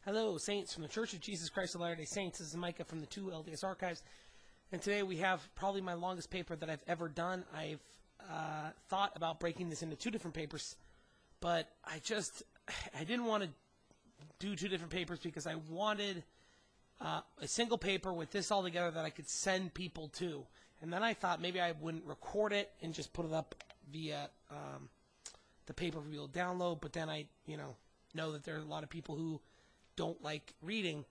Hello, Saints from the Church of Jesus Christ of Latter-day Saints. This is Micah from the 2 LDS Archives. And today we have probably my longest paper that I've ever done. I've thought about breaking this into two different papers, but I didn't want to do two different papers because I wanted a single paper with this all together that I could send people to. And then I thought maybe I wouldn't record it and just put it up via the paper for people to download, but then I know that there are a lot of people who don't like reading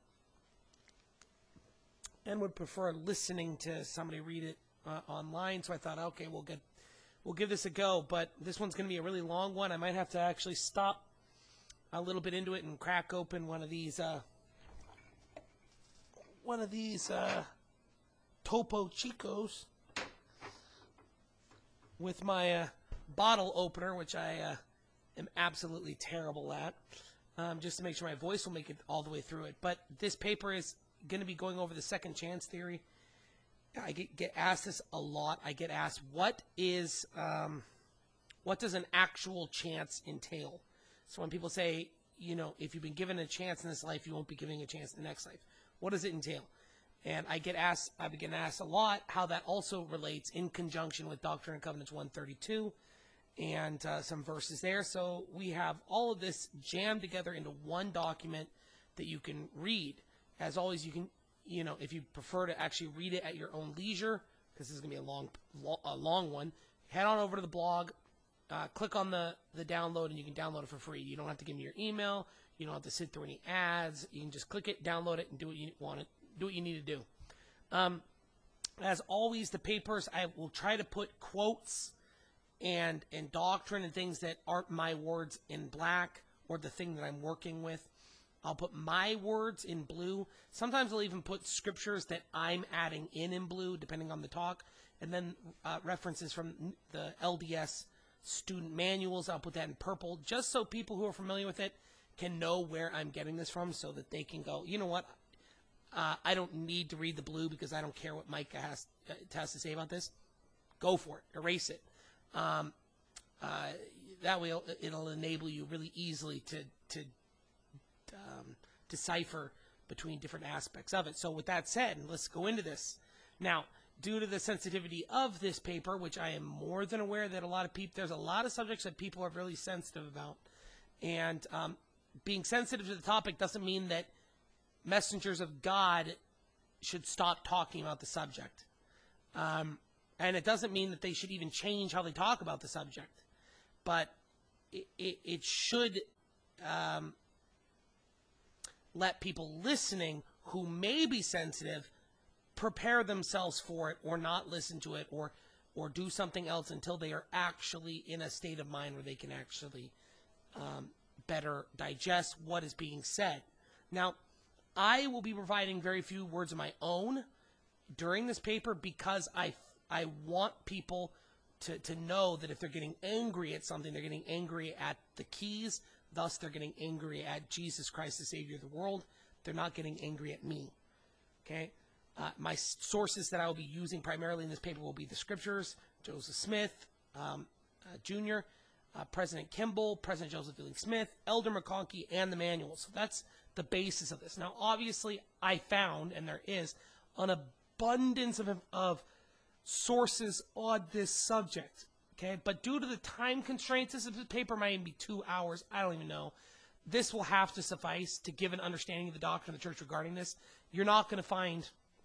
and would prefer listening to somebody read it online. So I thought, okay, we'll give this a go. But this one's going to be a really long one. I might have to actually stop a little bit into it and crack open one of these Topo Chicos with my bottle opener, which I am absolutely terrible at. Just to make sure my voice will make it all the way through it. But this paper is going to be going over the second chance theory. I get asked this a lot. I get asked, what does an actual chance entail? So when people say, if you've been given a chance in this life, you won't be giving a chance in the next life. What does it entail? And I've been getting asked a lot how that also relates in conjunction with Doctrine and Covenants 132. And some verses there. So we have all of this jammed together into one document that you can read. As always, you can, if you prefer to actually read it at your own leisure, because this is going to be a long one, head on over to the blog, click on the download, and you can download it for free. You don't have to give me your email. You don't have to sit through any ads. You can just click it, download it, and do what you want to do. What you need to do. As always, the papers, I will try to put quotes and doctrine and things that aren't my words in black or the thing that I'm working with. I'll put my words in blue. Sometimes I'll even put scriptures that I'm adding in blue, depending on the talk. And then references from the LDS student manuals, I'll put that in purple, just so people who are familiar with it can know where I'm getting this from, so that they can go, you know what, I don't need to read the blue because I don't care what Micah has to say about this. Go for it. Erase it. That way it'll enable you really easily to decipher between different aspects of it. So with that said, let's go into this. Now, due to the sensitivity of this paper, which I am more than aware that there's a lot of subjects that people are really sensitive about. And being sensitive to the topic doesn't mean that messengers of God should stop talking about the subject. And it doesn't mean that they should even change how they talk about the subject. But it should let people listening who may be sensitive prepare themselves for it, or not listen to it, or do something else until they are actually in a state of mind where they can actually better digest what is being said. Now, I will be providing very few words of my own during this paper because I want people to know that if they're getting angry at something, they're getting angry at the keys. Thus, they're getting angry at Jesus Christ, the Savior of the world. They're not getting angry at me. Okay? My sources that I will be using primarily in this paper will be the scriptures, Joseph Smith Jr., President Kimball, President Joseph Fielding Smith, Elder McConkie, and the manual. So that's the basis of this. Now, obviously, I found, and there is, an abundance of sources on this subject, okay? But due to the time constraints, this paper might even be 2 hours. I don't even know. This will have to suffice to give an understanding of the doctrine of the church regarding this. You're not going to find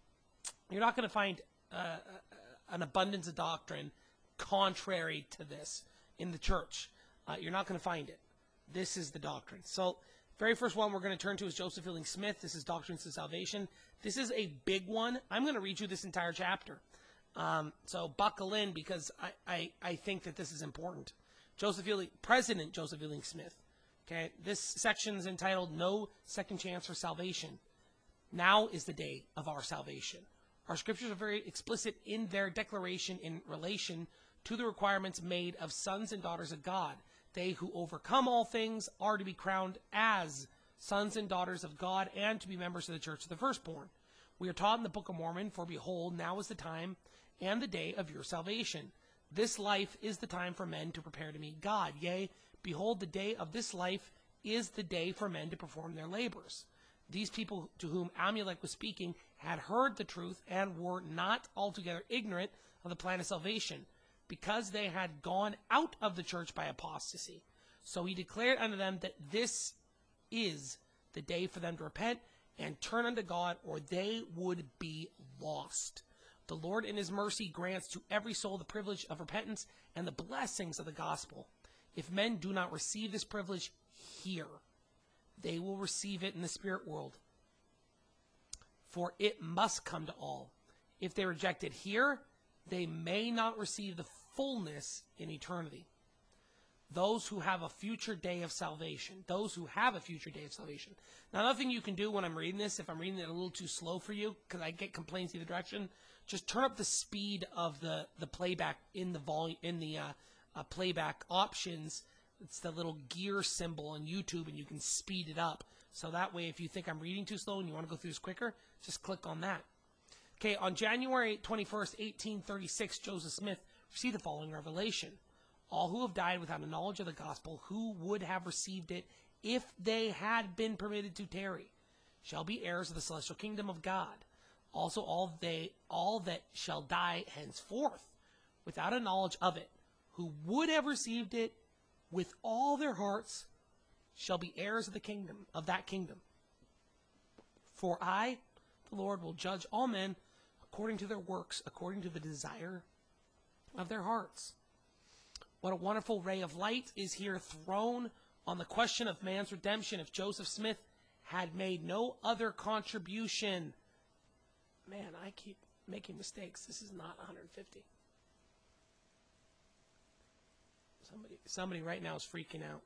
an abundance of doctrine contrary to this in the church. You're not going to find it. This is the doctrine. So, very first one we're going to turn to is Joseph Fielding Smith. This is Doctrines of Salvation. This is a big one. I'm going to read you this entire chapter. So buckle in, because I think that this is important. President Joseph Fielding Smith. Okay, this section is entitled "No Second Chance for Salvation." Now is the day of our salvation. Our scriptures are very explicit in their declaration in relation to the requirements made of sons and daughters of God. They who overcome all things are to be crowned as sons and daughters of God, and to be members of the church of the firstborn. We are taught in the Book of Mormon, "For behold, now is the time and the day of your salvation. This life is the time for men to prepare to meet God. Yea, behold, the day of this life is the day for men to perform their labors. These people to whom Amulek was speaking had heard the truth and were not altogether ignorant of the plan of salvation, because they had gone out of the church by apostasy. So he declared unto them that this is the day for them to repent and turn unto God, or they would be lost. The Lord in his mercy grants to every soul the privilege of repentance and the blessings of the gospel. If men do not receive this privilege here, they will receive it in the spirit world, for it must come to all. If they reject it here, they may not receive the fullness in eternity. Those who have a future day of salvation. Those who have a future day of salvation. Now, nothing you can do when I'm reading this, if I'm reading it a little too slow for you, because I get complaints either direction, just turn up the speed of the playback in the volume, in the playback options. It's the little gear symbol on YouTube, and you can speed it up. So that way, if you think I'm reading too slow and you want to go through this quicker, just click on that. Okay, on January 21st, 1836, Joseph Smith received the following revelation. All who have died without a knowledge of the gospel, who would have received it if they had been permitted to tarry, shall be heirs of the celestial kingdom of God. Also all that shall die henceforth without a knowledge of it, who would have received it with all their hearts, shall be heirs of the kingdom, of that kingdom. For I, the Lord, will judge all men according to their works, according to the desire of their hearts. What a wonderful ray of light is here thrown on the question of man's redemption if Joseph Smith had made no other contribution. Man, I keep making mistakes. This is not 150. Somebody right now is freaking out.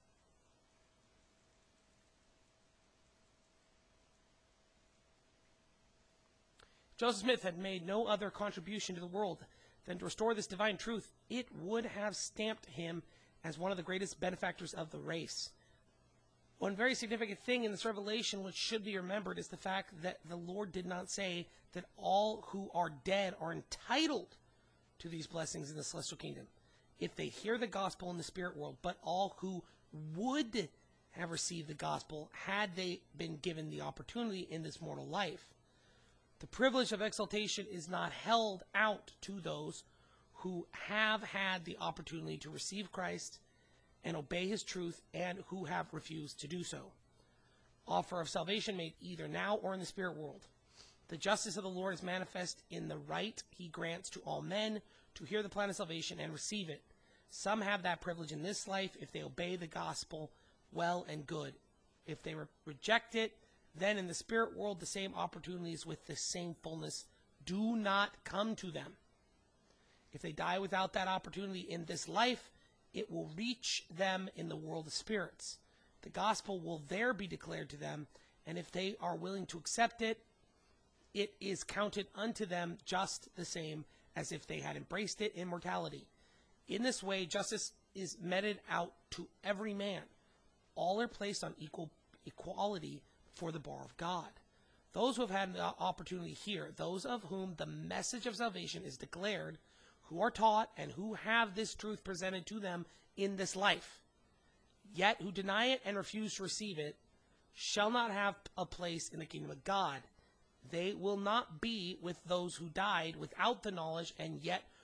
Joseph Smith had made no other contribution to the world than to restore this divine truth. It would have stamped him as one of the greatest benefactors of the race. One very significant thing in this revelation which should be remembered is the fact that the Lord did not say that all who are dead are entitled to these blessings in the celestial kingdom if they hear the gospel in the spirit world, but all who would have received the gospel had they been given the opportunity in this mortal life. The privilege of exaltation is not held out to those who have had the opportunity to receive Christ and obey his truth and who have refused to do so. Offer of salvation made either now or in the spirit world. The justice of the Lord is manifest in the right he grants to all men to hear the plan of salvation and receive it. Some have that privilege in this life if they obey the gospel well and good. If they reject it, then in the spirit world the same opportunities with the same fullness do not come to them. If they die without that opportunity in this life, it will reach them in the world of spirits. The gospel will there be declared to them, and if they are willing to accept it, it is counted unto them just the same as if they had embraced it in mortality. In this way, justice is meted out to every man. All are placed on equality for the bar of God. Those who have had the opportunity here, those of whom the message of salvation is declared, who are taught and who have this truth presented to them in this life, yet who deny it and refuse to receive it, shall not have a place in the kingdom of God. They will not be with those who died without the knowledge and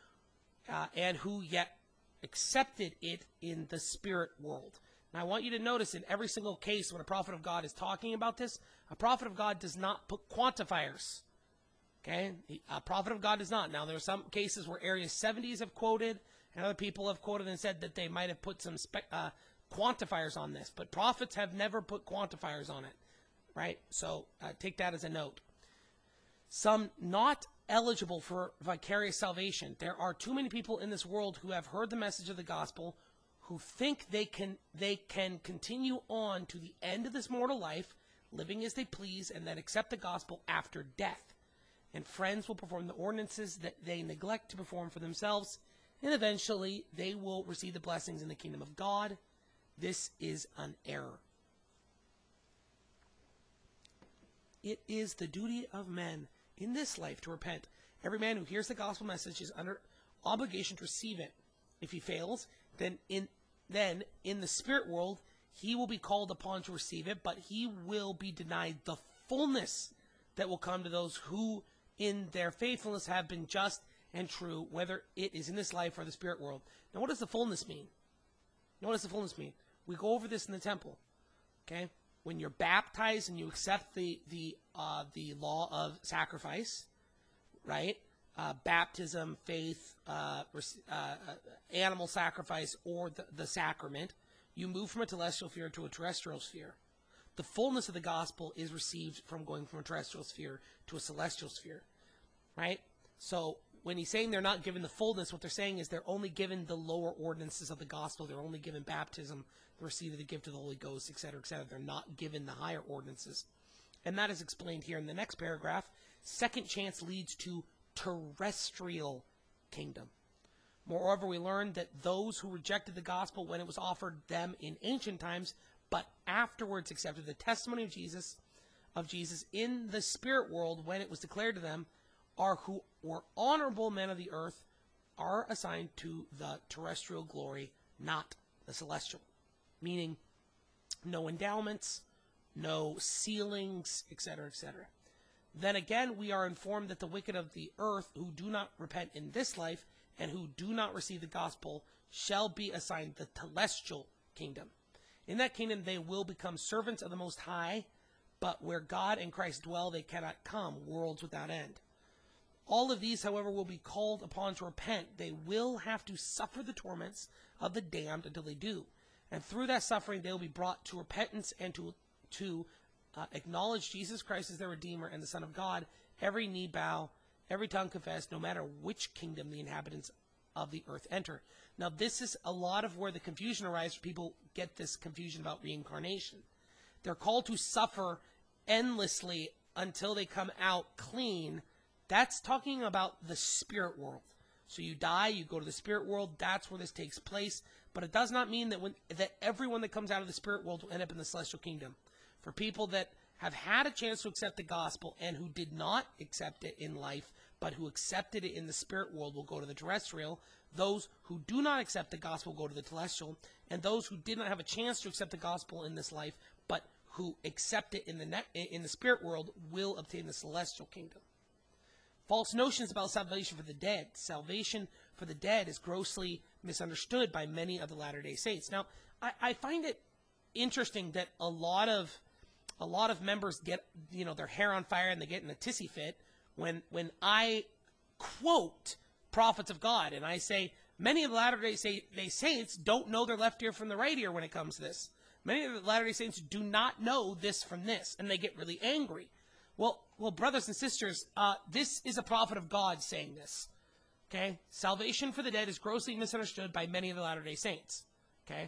who yet accepted it in the spirit world. Now I want you to notice in every single case when a prophet of God is talking about this, a prophet of God does not put quantifiers. Okay? A prophet of God does not. Now there are some cases where Area 70s have quoted and other people have quoted and said that they might have put some quantifiers on this, but prophets have never put quantifiers on it, right? So take that as a note. Some not eligible for vicarious salvation. There are too many people in this world who have heard the message of the gospel, who think they can continue on to the end of this mortal life, living as they please, and then accept the gospel after death. And friends will perform the ordinances that they neglect to perform for themselves, and eventually they will receive the blessings in the kingdom of God. This is an error. It is the duty of men in this life to repent. Every man who hears the gospel message is under obligation to receive it. If he fails, then in the spirit world, he will be called upon to receive it, but he will be denied the fullness that will come to those who in their faithfulness have been just and true, whether it is in this life or the spirit world. Now, what does the fullness mean? We go over this in the temple, okay? When you're baptized and you accept the law of sacrifice, right? Baptism, faith, animal sacrifice, or the sacrament, you move from a telestial sphere to a terrestrial sphere. The fullness of the gospel is received from going from a terrestrial sphere to a celestial sphere, right? So when he's saying they're not given the fullness, what they're saying is they're only given the lower ordinances of the gospel. They're only given baptism, the receipt of the gift of the Holy Ghost, etc., etc. They're not given the higher ordinances. And that is explained here in the next paragraph. Second chance leads to terrestrial kingdom. Moreover, we learn that those who rejected the gospel when it was offered them in ancient times, but afterwards accepted the testimony of Jesus in the spirit world when it was declared to them, are who were honorable men of the earth, are assigned to the terrestrial glory, not the celestial. Meaning, no endowments, no sealings, etc., etc. Then again, we are informed that the wicked of the earth who do not repent in this life and who do not receive the gospel shall be assigned the telestial kingdom. In that kingdom they will become servants of the Most High, but where God and Christ dwell they cannot come, worlds without end. All of these, however, will be called upon to repent. They will have to suffer the torments of the damned until they do. And through that suffering they will be brought to repentance and to acknowledge Jesus Christ as their Redeemer and the Son of God. Every knee bow, every tongue confess, no matter which kingdom the inhabitants of the earth enter. Now, this is a lot of where the confusion arises. People get this confusion about reincarnation. They're called to suffer endlessly until they come out clean. That's talking about the spirit world. So you die, you go to the spirit world. That's where this takes place. But it does not mean that everyone that comes out of the spirit world will end up in the celestial kingdom. For people that have had a chance to accept the gospel and who did not accept it in life, but who accepted it in the spirit world, will go to the terrestrial. Those who do not accept the gospel go to the telestial. And those who did not have a chance to accept the gospel in this life, but who accept it in the spirit world, will obtain the celestial kingdom. False notions about salvation for the dead. Salvation for the dead is grossly misunderstood by many of the Latter-day Saints. Now, I find it interesting that a lot of members get, their hair on fire and they get in a tissy fit when I quote prophets of God and I say many of the Latter-day Saints don't know their left ear from the right ear when it comes to this. Many of the Latter-day Saints do not know this from this, and they get really angry. Well, brothers and sisters, this is a prophet of God saying this. Okay, salvation for the dead is grossly misunderstood by many of the Latter-day Saints. Okay,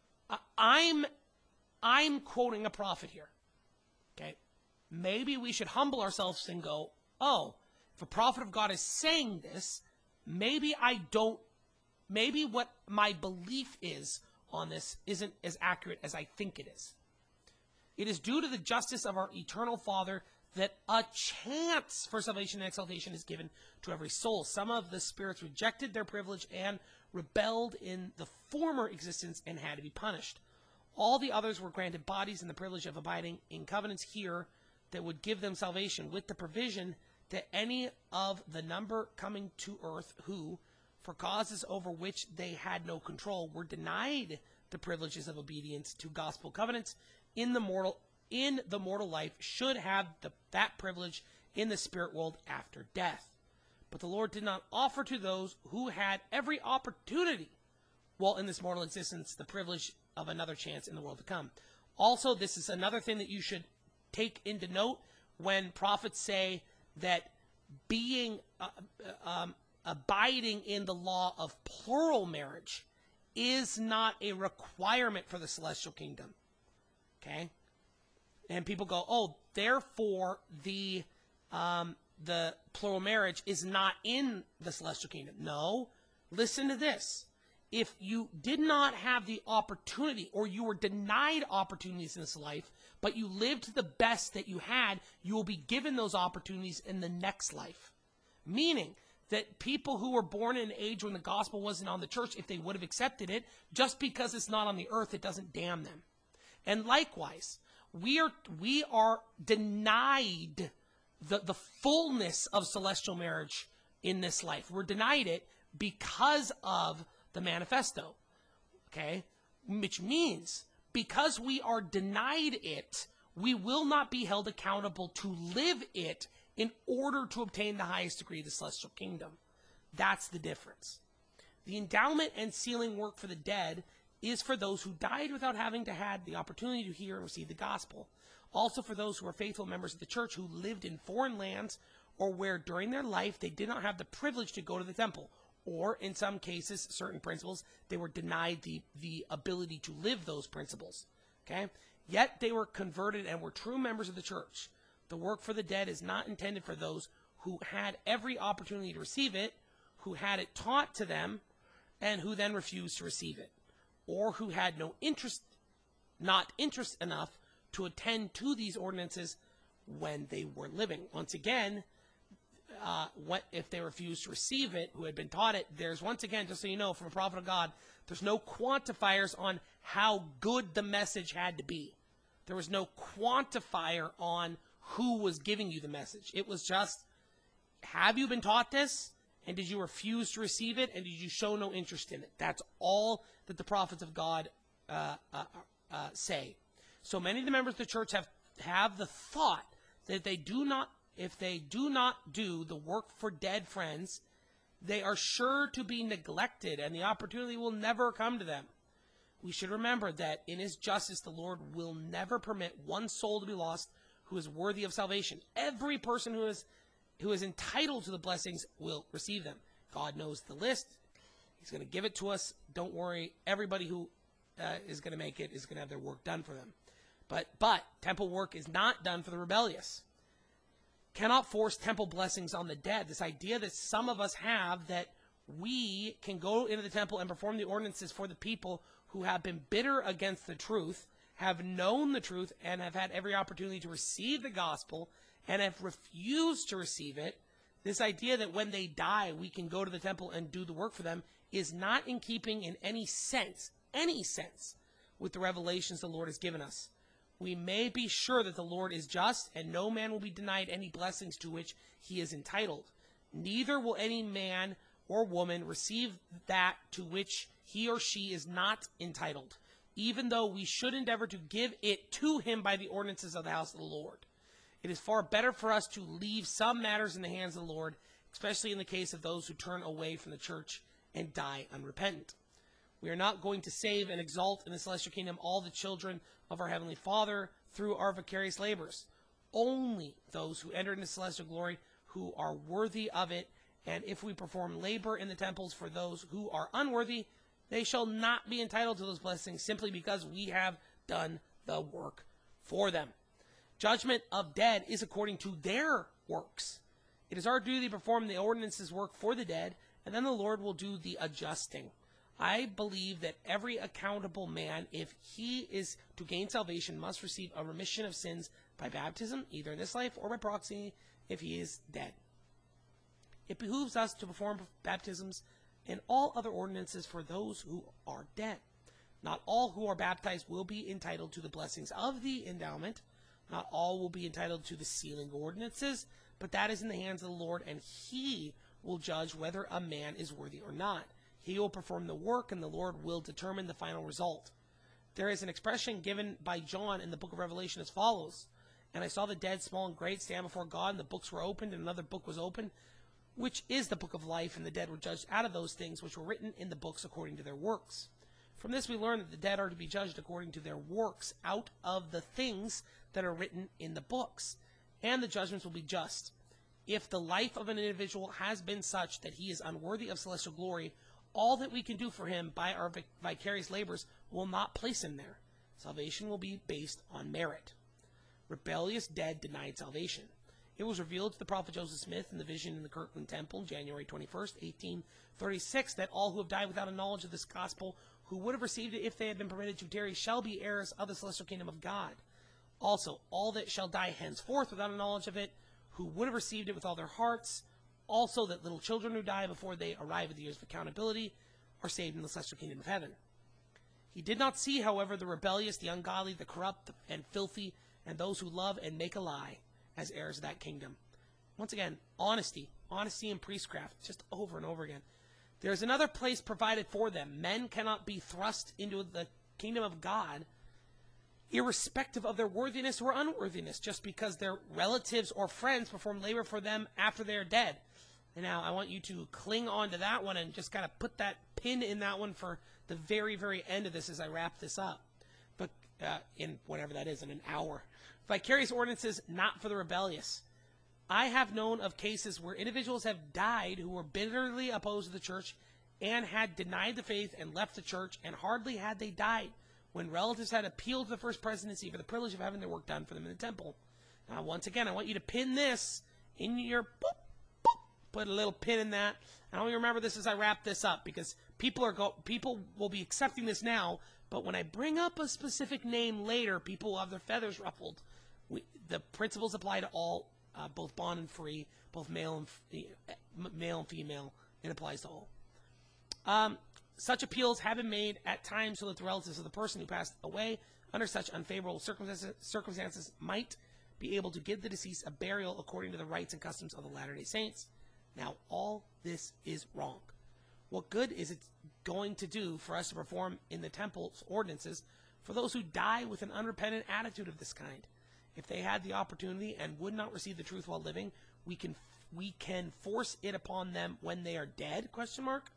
I'm quoting a prophet here. Okay, maybe we should humble ourselves and go, oh, if a prophet of God is saying this, maybe what my belief is on this isn't as accurate as I think it is. It is due to the justice of our eternal Father that a chance for salvation and exaltation is given to every soul. Some of the spirits rejected their privilege and rebelled in the former existence and had to be punished. All the others were granted bodies and the privilege of abiding in covenants here that would give them salvation, with the provision that any of the number coming to earth who, for causes over which they had no control, were denied the privileges of obedience to gospel covenants in the mortal life, should have that privilege in the spirit world after death. But the Lord did not offer to those who had every opportunity while in this mortal existence the privilege of another chance in the world to come. Also, this is another thing that you should take into note when prophets say that being abiding in the law of plural marriage is not a requirement for the celestial kingdom. Okay? And people go, oh, therefore the plural marriage is not in the celestial kingdom. No. Listen to this. If you did not have the opportunity, or you were denied opportunities in this life, but you lived the best that you had, you will be given those opportunities in the next life. Meaning that people who were born in an age when the gospel wasn't on the church, if they would have accepted it, just because it's not on the earth, it doesn't damn them. And likewise, we are denied the fullness of celestial marriage in this life. We're denied it because of the manifesto, okay? Which means because we are denied it, we will not be held accountable to live it in order to obtain the highest degree of the celestial kingdom. That's the difference. The endowment and sealing work for the dead is for those who died without having to had the opportunity to hear and receive the gospel. Also for those who are faithful members of the church who lived in foreign lands or where during their life they did not have the privilege to go to the temple, or in some cases, certain principles, they were denied the ability to live those principles. Okay? Yet they were converted and were true members of the church. The work for the dead is not intended for those who had every opportunity to receive it, who had it taught to them, and who then refused to receive it, or who had no interest, not interest enough to attend to these ordinances when they were living. Once again, if they refused to receive it, who had been taught it, there's, once again, just so you know, from a prophet of God, there's no quantifiers on how good the message had to be. There was no quantifier on who was giving you the message. It was just, have you been taught this? And did you refuse to receive it? And did you show no interest in it? That's all that the prophets of God say. So many of the members of the church have the thought that if they do not do the work for dead friends, they are sure to be neglected and the opportunity will never come to them. We should remember that in his justice, the Lord will never permit one soul to be lost who is worthy of salvation. Every person who is entitled to the blessings will receive them. God knows the list. He's going to give it to us. Don't worry. Everybody who is going to make it is going to have their work done for them. But temple work is not done for the rebellious. Cannot force temple blessings on the dead. This idea that some of us have that we can go into the temple and perform the ordinances for the people who have been bitter against the truth, have known the truth, and have had every opportunity to receive the gospel, and have refused to receive it. This idea that when they die, we can go to the temple and do the work for them is not in keeping in any sense, with the revelations the Lord has given us. We may be sure that the Lord is just, and no man will be denied any blessings to which he is entitled. Neither will any man or woman receive that to which he or she is not entitled, even though we should endeavor to give it to him by the ordinances of the house of the Lord. It is far better for us to leave some matters in the hands of the Lord, especially in the case of those who turn away from the church and die unrepentant. We are not going to save and exalt in the celestial kingdom all the children of our Heavenly Father through our vicarious labors. Only those who enter into celestial glory who are worthy of it, and if we perform labor in the temples for those who are unworthy, they shall not be entitled to those blessings simply because we have done the work for them. Judgment of dead is according to their works. It is our duty to perform the ordinances work for the dead, and then the Lord will do the adjusting. I believe that every accountable man, if he is to gain salvation, must receive a remission of sins by baptism, either in this life or by proxy, if he is dead. It behooves us to perform baptisms and all other ordinances for those who are dead. Not all who are baptized will be entitled to the blessings of the endowment. Not all will be entitled to the sealing ordinances, but that is in the hands of the Lord, and he will judge whether a man is worthy or not. He will perform the work, and the Lord will determine the final result. There is an expression given by John in the book of Revelation as follows: "And I saw the dead, small and great, stand before God, and the books were opened, and another book was opened, which is the book of life, and the dead were judged out of those things which were written in the books according to their works." From this we learn that the dead are to be judged according to their works out of the things that are written in the books, and the judgments will be just. If the life of an individual has been such that he is unworthy of celestial glory, all that we can do for him by our vicarious labors will not place him there. Salvation will be based on merit. Rebellious dead denied salvation. It was revealed to the prophet Joseph Smith in the vision in the Kirtland Temple, January 21st, 1836, that all who have died without a knowledge of this gospel, who would have received it if they had been permitted to tarry, shall be heirs of the celestial kingdom of God. Also, all that shall die henceforth without a knowledge of it, who would have received it with all their hearts, also that little children who die before they arrive at the years of accountability, are saved in the celestial kingdom of heaven. He did not see, however, the rebellious, the ungodly, the corrupt, and filthy, and those who love and make a lie as heirs of that kingdom. Once again, honesty in priestcraft, just over and over again. There is another place provided for them. Men cannot be thrust into the kingdom of God irrespective of their worthiness or unworthiness, just because their relatives or friends perform labor for them after they are dead. And now I want you to cling on to that one and just kind of put that pin in that one for the very, very end of this as I wrap this up. But in whatever that is, in an hour. Vicarious ordinances not for the rebellious. I have known of cases where individuals have died who were bitterly opposed to the church and had denied the faith and left the church, and hardly had they died when relatives had appealed to the first presidency for the privilege of having their work done for them in the temple. Now, once again, I want you to pin this in your boop, boop, put a little pin in that. I want you to remember this as I wrap this up, because people will be accepting this now, but when I bring up a specific name later, people will have their feathers ruffled. The principles apply to all, both bond and free, both male and female. It applies to all. Such appeals have been made at times so that the relatives of the person who passed away under such unfavorable circumstances might be able to give the deceased a burial according to the rites and customs of the Latter-day Saints. Now, all this is wrong. What good is it going to do for us to perform in the temple's ordinances for those who die with an unrepentant attitude of this kind? If they had the opportunity and would not receive the truth while living, we can force it upon them when they are dead? Question mark.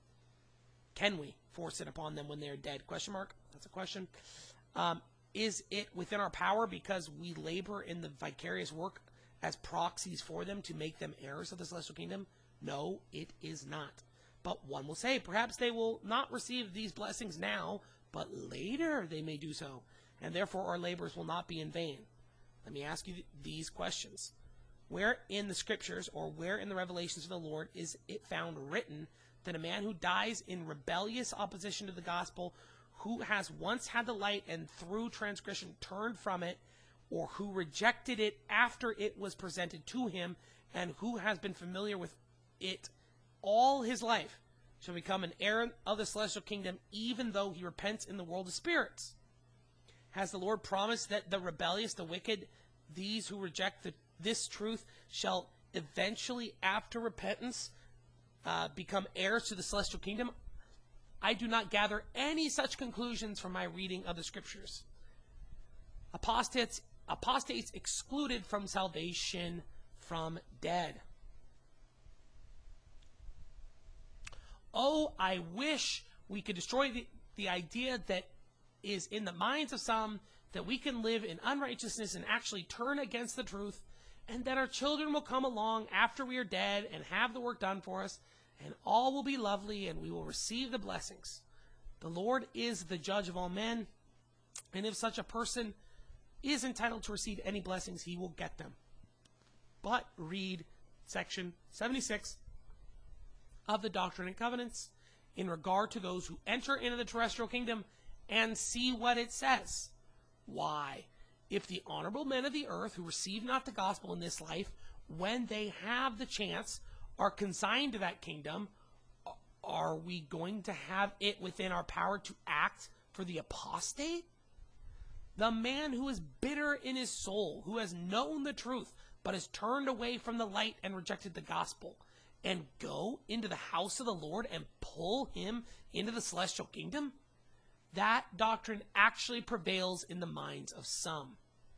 Can we force it upon them when they are dead? Question mark. That's a question. Is it within our power because we labor in the vicarious work as proxies for them to make them heirs of the celestial kingdom? No, it is not. But one will say, perhaps they will not receive these blessings now, but later they may do so, and therefore our labors will not be in vain. Let me ask you these questions. Where in the scriptures or where in the revelations of the Lord is it found written that a man who dies in rebellious opposition to the gospel, who has once had the light and through transgression turned from it, or who rejected it after it was presented to him, and who has been familiar with it all his life, shall become an heir of the celestial kingdom, even though he repents in the world of spirits? Has the Lord promised that the rebellious, the wicked, these who reject this truth, shall eventually, after repentance, become heirs to the celestial kingdom? I do not gather any such conclusions from my reading of the scriptures. Apostates excluded from salvation from dead. Oh, I wish we could destroy the idea that is in the minds of some, that we can live in unrighteousness and actually turn against the truth, and that our children will come along after we are dead and have the work done for us, and all will be lovely, and we will receive the blessings. The Lord is the judge of all men, and if such a person is entitled to receive any blessings, he will get them. But read section 76 of the Doctrine and Covenants in regard to those who enter into the terrestrial kingdom and see what it says. Why? If the honorable men of the earth who receive not the gospel in this life, when they have the chance, are consigned to that kingdom, are we going to have it within our power to act for the apostate? The man who is bitter in his soul, who has known the truth, but has turned away from the light and rejected the gospel, and go into the house of the Lord and pull him into the celestial kingdom? That doctrine actually prevails in the minds of some.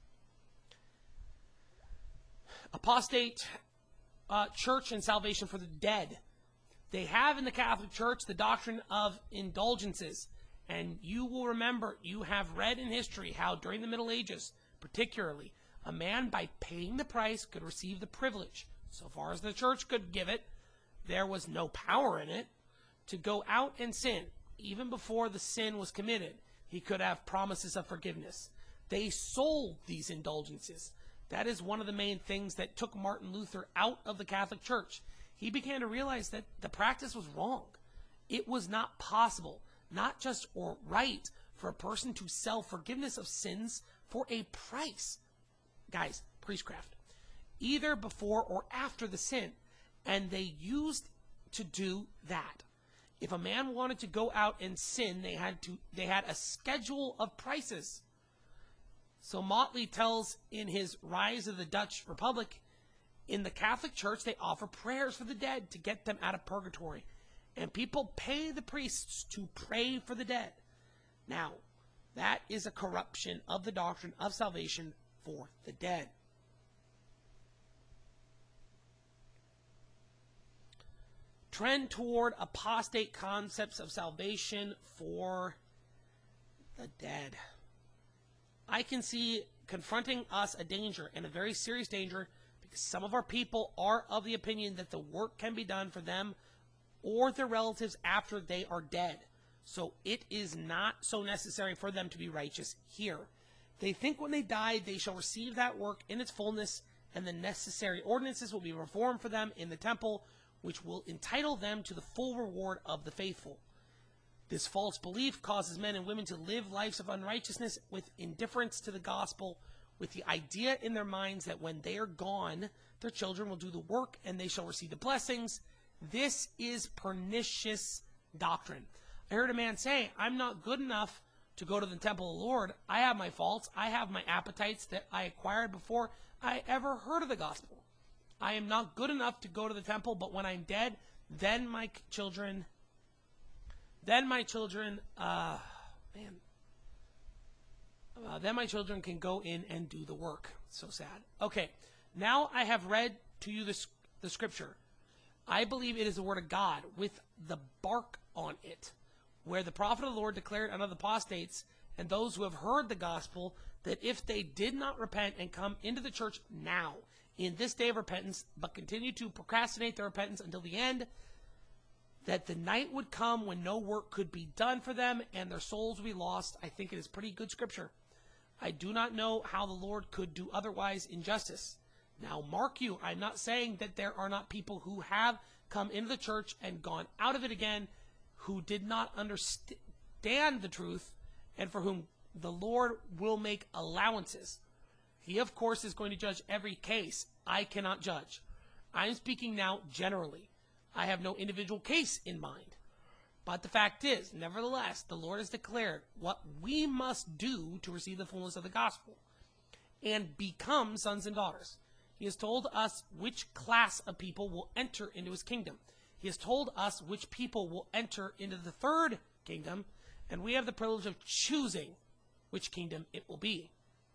Apostate church and salvation for the dead. They have in the Catholic Church the doctrine of indulgences. And you will remember, you have read in history how during the Middle Ages, particularly, a man by paying the price could receive the privilege, so far as the church could give it, there was no power in it, to go out and sin. Even before the sin was committed, he could have promises of forgiveness. They sold these indulgences. That is one of the main things that took Martin Luther out of the Catholic Church. He began to realize that the practice was wrong. It was not possible, not just or right, for a person to sell forgiveness of sins for a price. Guys, priestcraft. Either before or after the sin. And they used to do that. If a man wanted to go out and sin, they had a schedule of prices. So Motley tells in his Rise of the Dutch Republic, in the Catholic Church, they offer prayers for the dead to get them out of purgatory. And people pay the priests to pray for the dead. Now, that is a corruption of the doctrine of salvation for the dead. Trend toward apostate concepts of salvation for the dead. I can see confronting us a danger, and a very serious danger, because some of our people are of the opinion that the work can be done for them or their relatives after they are dead. So it is not so necessary for them to be righteous here. They think when they die, they shall receive that work in its fullness, and the necessary ordinances will be reformed for them in the temple, which will entitle them to the full reward of the faithful. This false belief causes men and women to live lives of unrighteousness with indifference to the gospel, with the idea in their minds that when they are gone, their children will do the work and they shall receive the blessings. This is pernicious doctrine. I heard a man say, I'm not good enough to go to the temple of the Lord. I have my faults. I have my appetites that I acquired before I ever heard of the gospel. I am not good enough to go to the temple, but when I'm dead, then my children, then my children can go in and do the work. So sad. Okay, now I have read to you the scripture. I believe it is the word of God with the bark on it, where the prophet of the Lord declared unto the apostates and those who have heard the gospel that if they did not repent and come into the church now, in this day of repentance, but continue to procrastinate their repentance until the end, that the night would come when no work could be done for them and their souls would be lost. I think it is pretty good scripture. I do not know how the Lord could do otherwise in justice. Now, mark you, I'm not saying that there are not people who have come into the church and gone out of it again, who did not understand the truth, and for whom the Lord will make allowances. He, of course, is going to judge every case. I cannot judge. I'm speaking now generally. I have no individual case in mind. But the fact is, nevertheless, the Lord has declared what we must do to receive the fullness of the gospel and become sons and daughters. He has told us which class of people will enter into his kingdom. He has told us which people will enter into the third kingdom, and we have the privilege of choosing which kingdom it will be.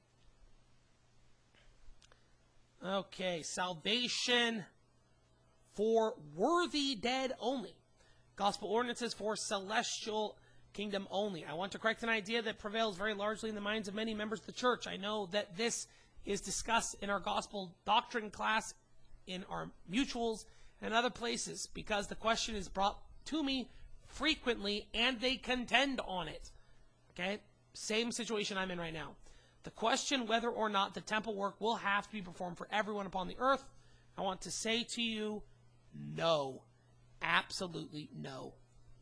Okay, salvation for worthy dead only. Gospel ordinances for celestial kingdom only. I want to correct an idea that prevails very largely in the minds of many members of the church. I know that this is discussed in our gospel doctrine class, in our mutuals, and other places, because the question is brought to me frequently, and they contend on it. Okay? Same situation I'm in right now. The question whether or not the temple work will have to be performed for everyone upon the earth, I want to say to you, no. Absolutely no.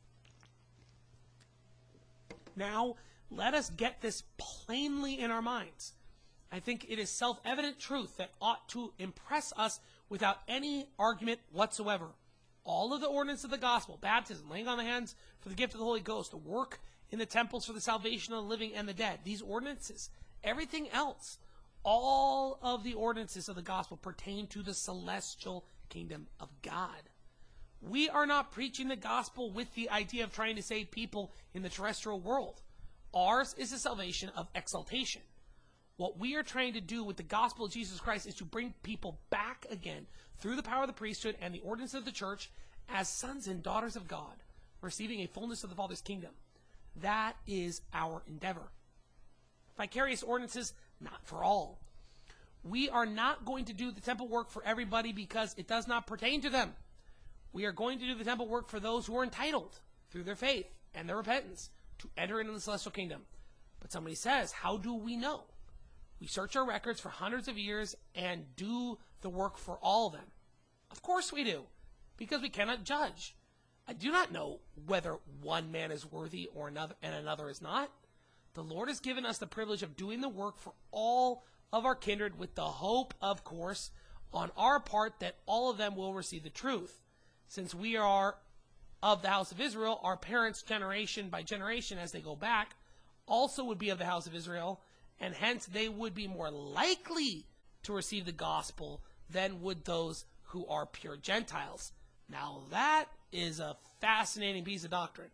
Now, let us get this plainly in our minds. I think it is self-evident truth that ought to impress us without any argument whatsoever. All of the ordinance of the gospel, baptism, laying on the hands for the gift of the Holy Ghost, the work in the temples for the salvation of the living and the dead, these ordinances, everything else, all of the ordinances of the gospel pertain to the celestial kingdom of God. We are not preaching the gospel with the idea of trying to save people in the terrestrial world. Ours is a salvation of exaltation. What we are trying to do with the gospel of Jesus Christ is to bring people back again through the power of the priesthood and the ordinance of the church as sons and daughters of God, receiving a fullness of the Father's kingdom. That is our endeavor. Vicarious ordinances, not for all. We are not going to do the temple work for everybody because it does not pertain to them. We are going to do the temple work for those who are entitled through their faith and their repentance to enter into the celestial kingdom. But somebody says, how do we know? We search our records for hundreds of years and do the work for all of them. Of course we do, because we cannot judge. I do not know whether one man is worthy or another and another is not. The Lord has given us the privilege of doing the work for all of our kindred with the hope, of course, on our part that all of them will receive the truth. Since we are of the house of Israel, our parents' generation by generation as they go back, also would be of the house of Israel, and hence they would be more likely to receive the gospel than would those who are pure Gentiles. Now that is a fascinating piece of doctrine.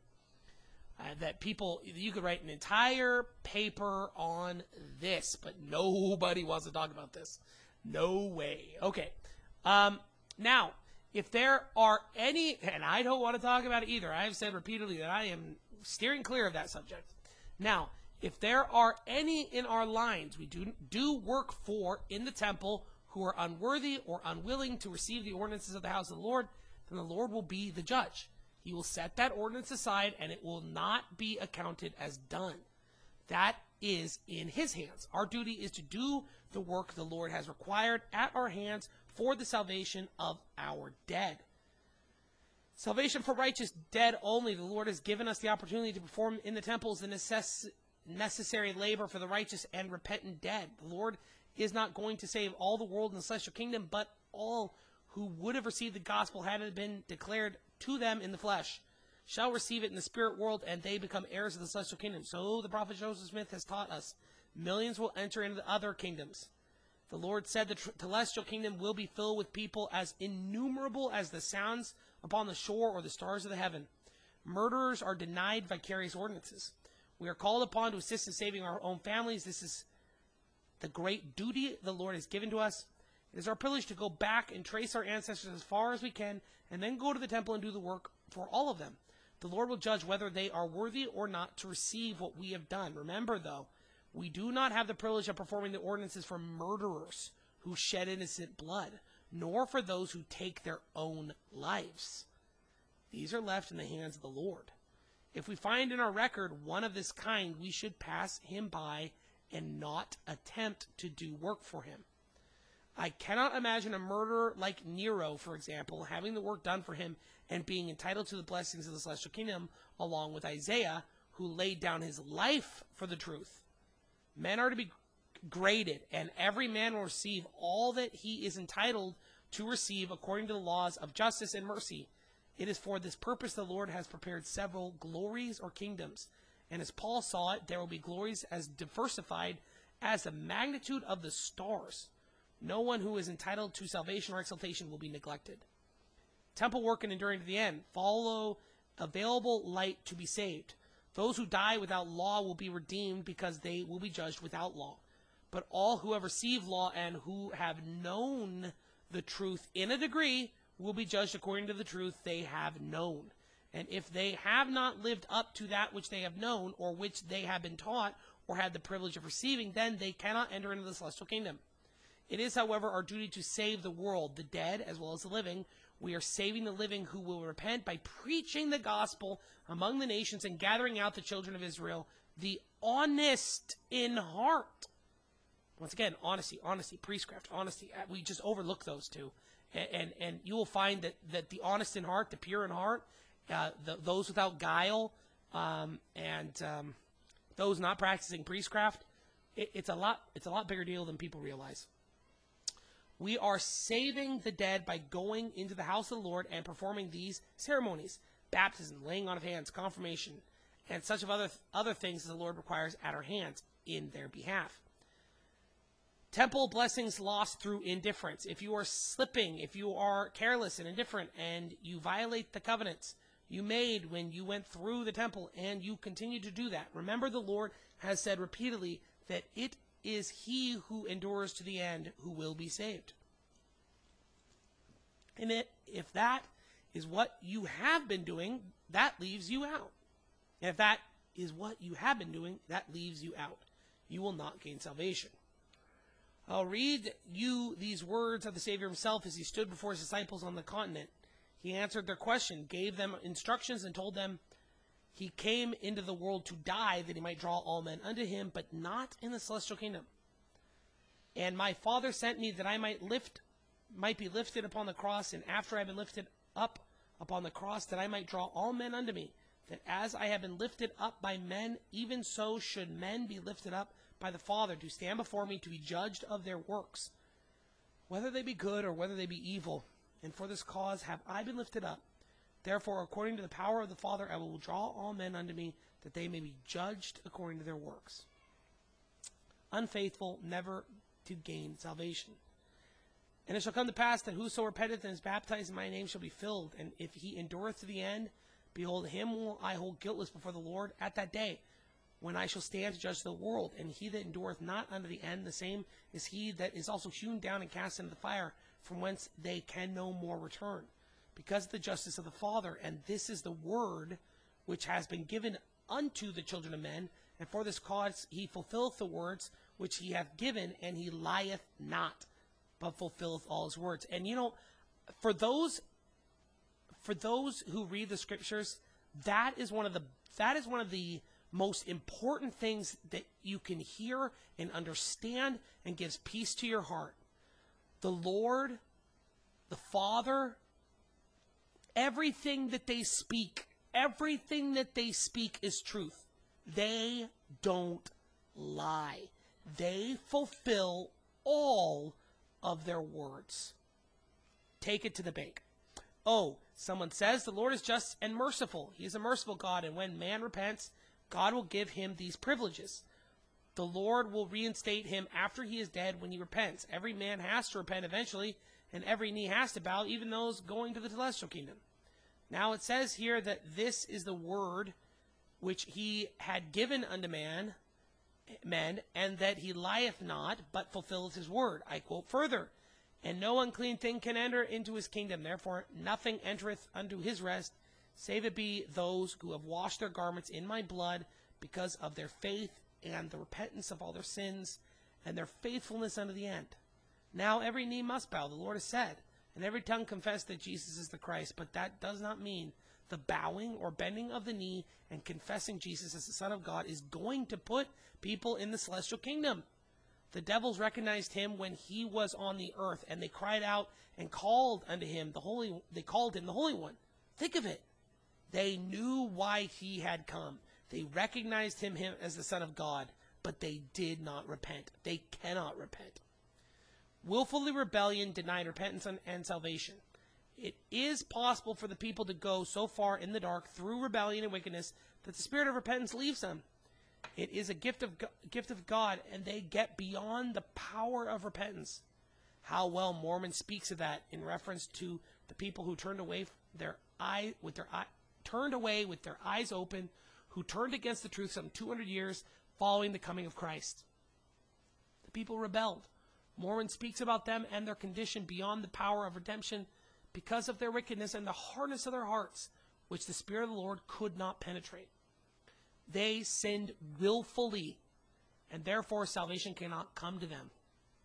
That people, you could write an entire paper on this, but nobody wants to talk about this. No way. Okay. Now, if there are any, and I don't want to talk about it either, I have said repeatedly that I am steering clear of that subject. Now, if there are any in our lines we do work for in the temple who are unworthy or unwilling to receive the ordinances of the house of the Lord, then the Lord will be the judge. He will set that ordinance aside, and it will not be accounted as done. That is in his hands. Our duty is to do the work the Lord has required at our hands for the salvation of our dead. Salvation for righteous dead only. The Lord has given us the opportunity to perform in the temples the necessary labor for the righteous and repentant dead. The Lord is not going to save all the world in the celestial kingdom, but all who would have received the gospel had it been declared to them in the flesh shall receive it in the spirit world, and they become heirs of the celestial kingdom. So the prophet Joseph Smith has taught us, millions will enter into the other kingdoms. The Lord said the celestial kingdom will be filled with people as innumerable as the sands upon the shore or the stars of the heaven. Murderers are denied vicarious ordinances. We are called upon to assist in saving our own families. This is the great duty the Lord has given to us. It is our privilege to go back and trace our ancestors as far as we can, and then go to the temple and do the work for all of them. The Lord will judge whether they are worthy or not to receive what we have done. Remember, though, we do not have the privilege of performing the ordinances for murderers who shed innocent blood, nor for those who take their own lives. These are left in the hands of the Lord. If we find in our record one of this kind, we should pass him by and not attempt to do work for him. I cannot imagine a murderer like Nero, for example, having the work done for him and being entitled to the blessings of the celestial kingdom, along with Isaiah, who laid down his life for the truth. Men are to be graded, and every man will receive all that he is entitled to receive according to the laws of justice and mercy. It is for this purpose the Lord has prepared several glories or kingdoms, and as Paul saw it, there will be glories as diversified as the magnitude of the stars. No one who is entitled to salvation or exaltation will be neglected. Temple work and enduring to the end. Follow available light to be saved. Those who die without law will be redeemed because they will be judged without law. But all who have received law and who have known the truth in a degree will be judged according to the truth they have known. And if they have not lived up to that which they have known, or which they have been taught, or had the privilege of receiving, then they cannot enter into the celestial kingdom. It is, however, our duty to save the world, the dead as well as the living. We are saving the living who will repent by preaching the gospel among the nations and gathering out the children of Israel, the honest in heart. Once again, honesty, priestcraft, honesty. We just overlook those two. And you will find that the honest in heart, the pure in heart, those without guile, and those not practicing priestcraft, it's a lot bigger deal than people realize. We are saving the dead by going into the house of the Lord and performing these ceremonies: baptism, laying on of hands, confirmation, and such of other things as the Lord requires at our hands in their behalf. Temple blessings lost through indifference. If you are slipping, if you are careless and indifferent, and you violate the covenants you made when you went through the temple, and you continue to do that, remember the Lord has said repeatedly that it is he who endures to the end who will be saved. And if that is what you have been doing, that leaves you out. And if that is what you have been doing, that leaves you out. You will not gain salvation. I'll read you these words of the Savior himself as he stood before his disciples on the continent. He answered their question, gave them instructions, and told them he came into the world to die that he might draw all men unto him, but not in the celestial kingdom. And my Father sent me that I might be lifted upon the cross, and after I have been lifted up upon the cross, that I might draw all men unto me. That as I have been lifted up by men, even so should men be lifted up by the Father, to stand before me to be judged of their works, whether they be good or whether they be evil. And for this cause have I been lifted up, Therefore, according to the power of the Father, I will draw all men unto me, that they may be judged according to their works. Unfaithful, never to gain salvation. And it shall come to pass that whoso repenteth and is baptized in my name shall be filled. And if he endureth to the end, behold, him will I hold guiltless before the Lord at that day, when I shall stand to judge the world. And he that endureth not unto the end, the same is he that is also hewn down and cast into the fire, from whence they can no more return, because of the justice of the Father. And this is the word which has been given unto the children of men, and for this cause he fulfilleth the words which he hath given, and he lieth not, but fulfilleth all his words. And you know, for those who read the scriptures, that is one of the most important things that you can hear and understand and gives peace to your heart. The Lord, the Father, everything that they speak is truth. They don't lie. They fulfill all of their words. Take it to the bank. Oh, someone says the Lord is just and merciful. He is a merciful God, and when man repents, God will give him these privileges. The Lord will reinstate him after he is dead when he repents. Every man has to repent eventually, and every knee has to bow, even those going to the celestial kingdom. Now it says here that this is the word which he had given unto men, and that he lieth not, but fulfilleth his word. I quote further, and no unclean thing can enter into his kingdom. Therefore nothing entereth unto his rest, save it be those who have washed their garments in my blood, because of their faith and the repentance of all their sins, and their faithfulness unto the end. Now every knee must bow, the Lord has said, and every tongue confess that Jesus is the Christ. But that does not mean the bowing or bending of the knee and confessing Jesus as the Son of God is going to put people in the celestial kingdom. The devils recognized him when he was on the earth, and they cried out and called unto him they called him the Holy One. Think of it. They knew why he had come. They recognized him as the Son of God, but they did not repent. They cannot repent. Willfully rebellion denied repentance and salvation. It is possible for the people to go so far in the dark through rebellion and wickedness that the spirit of repentance leaves them. It is a gift of God, and they get beyond the power of repentance. How well Mormon speaks of that in reference to the people who turned away with their eyes open, who turned against the truth some 200 years following the coming of Christ. The people rebelled. Mormon speaks about them and their condition beyond the power of redemption because of their wickedness and the hardness of their hearts, which the Spirit of the Lord could not penetrate. They sinned willfully, and therefore salvation cannot come to them.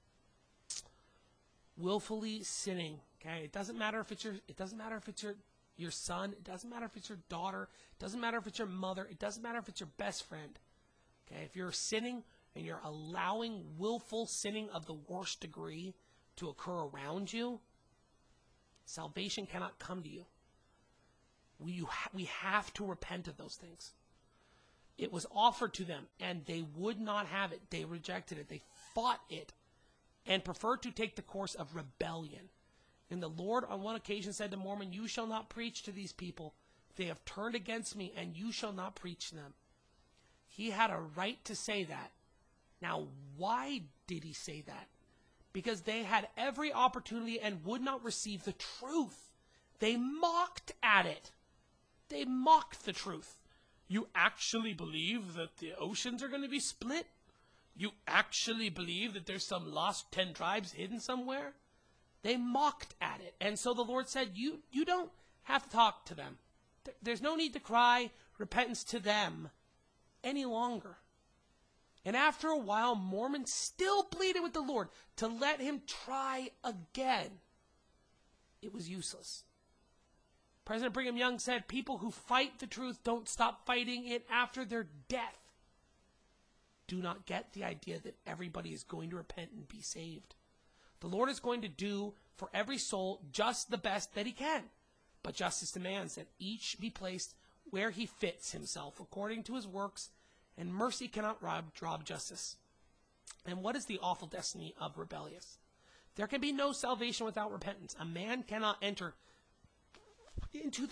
Willfully sinning. Okay, it doesn't matter if it's your son. It doesn't matter if it's your daughter. It doesn't matter if it's your mother. It doesn't matter if it's your best friend. Okay, if you're sinning and you're allowing willful sinning of the worst degree to occur around you, salvation cannot come to you. We have to repent of those things. It was offered to them, and they would not have it. They rejected it. They fought it and preferred to take the course of rebellion. And the Lord on one occasion said to Mormon, "You shall not preach to these people. They have turned against me, and you shall not preach to them." He had a right to say that. Now, why did he say that? Because they had every opportunity and would not receive the truth. They mocked at it. They mocked the truth. You actually believe that the oceans are going to be split? You actually believe that there's some lost 10 tribes hidden somewhere? They mocked at it. And so the Lord said, you don't have to talk to them. There's no need to cry repentance to them any longer. And after a while, Mormon still pleaded with the Lord to let him try again. It was useless. President Brigham Young said, people who fight the truth don't stop fighting it after their death. Do not get the idea that everybody is going to repent and be saved. The Lord is going to do for every soul just the best that he can. But justice demands that each be placed where he fits himself according to his works, and mercy cannot rob justice. And what is the awful destiny of rebellious? There can be no salvation without repentance. A man cannot enter into the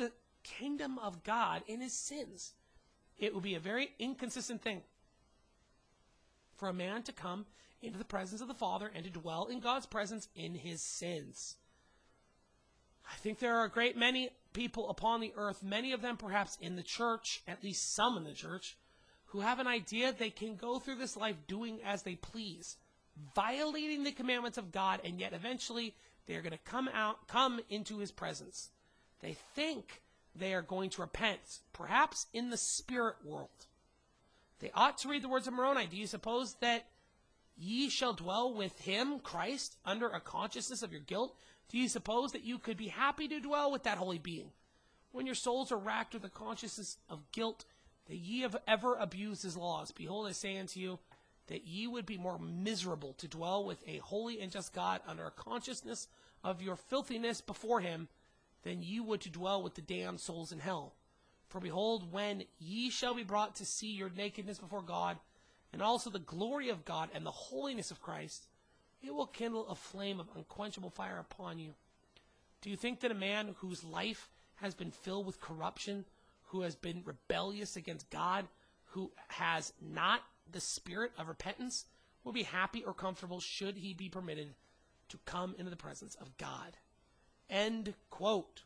kingdom of God in his sins. It would be a very inconsistent thing for a man to come into the presence of the Father and to dwell in God's presence in his sins. I think there are a great many people upon the earth, many of them perhaps in the church, at least some in the church, who have an idea they can go through this life doing as they please, violating the commandments of God, and yet eventually they are going to come into his presence. They think they are going to repent, perhaps in the spirit world. They ought to read the words of Moroni. Do you suppose that ye shall dwell with him, Christ, under a consciousness of your guilt? Do you suppose that you could be happy to dwell with that holy being when your souls are racked with the consciousness of guilt that ye have ever abused his laws? Behold, I say unto you that ye would be more miserable to dwell with a holy and just God under a consciousness of your filthiness before him than ye would to dwell with the damned souls in hell. For behold, when ye shall be brought to see your nakedness before God, and also the glory of God and the holiness of Christ, it will kindle a flame of unquenchable fire upon you. Do you think that a man whose life has been filled with corruption, who has been rebellious against God, who has not the spirit of repentance, will be happy or comfortable should he be permitted to come into the presence of God? End quote.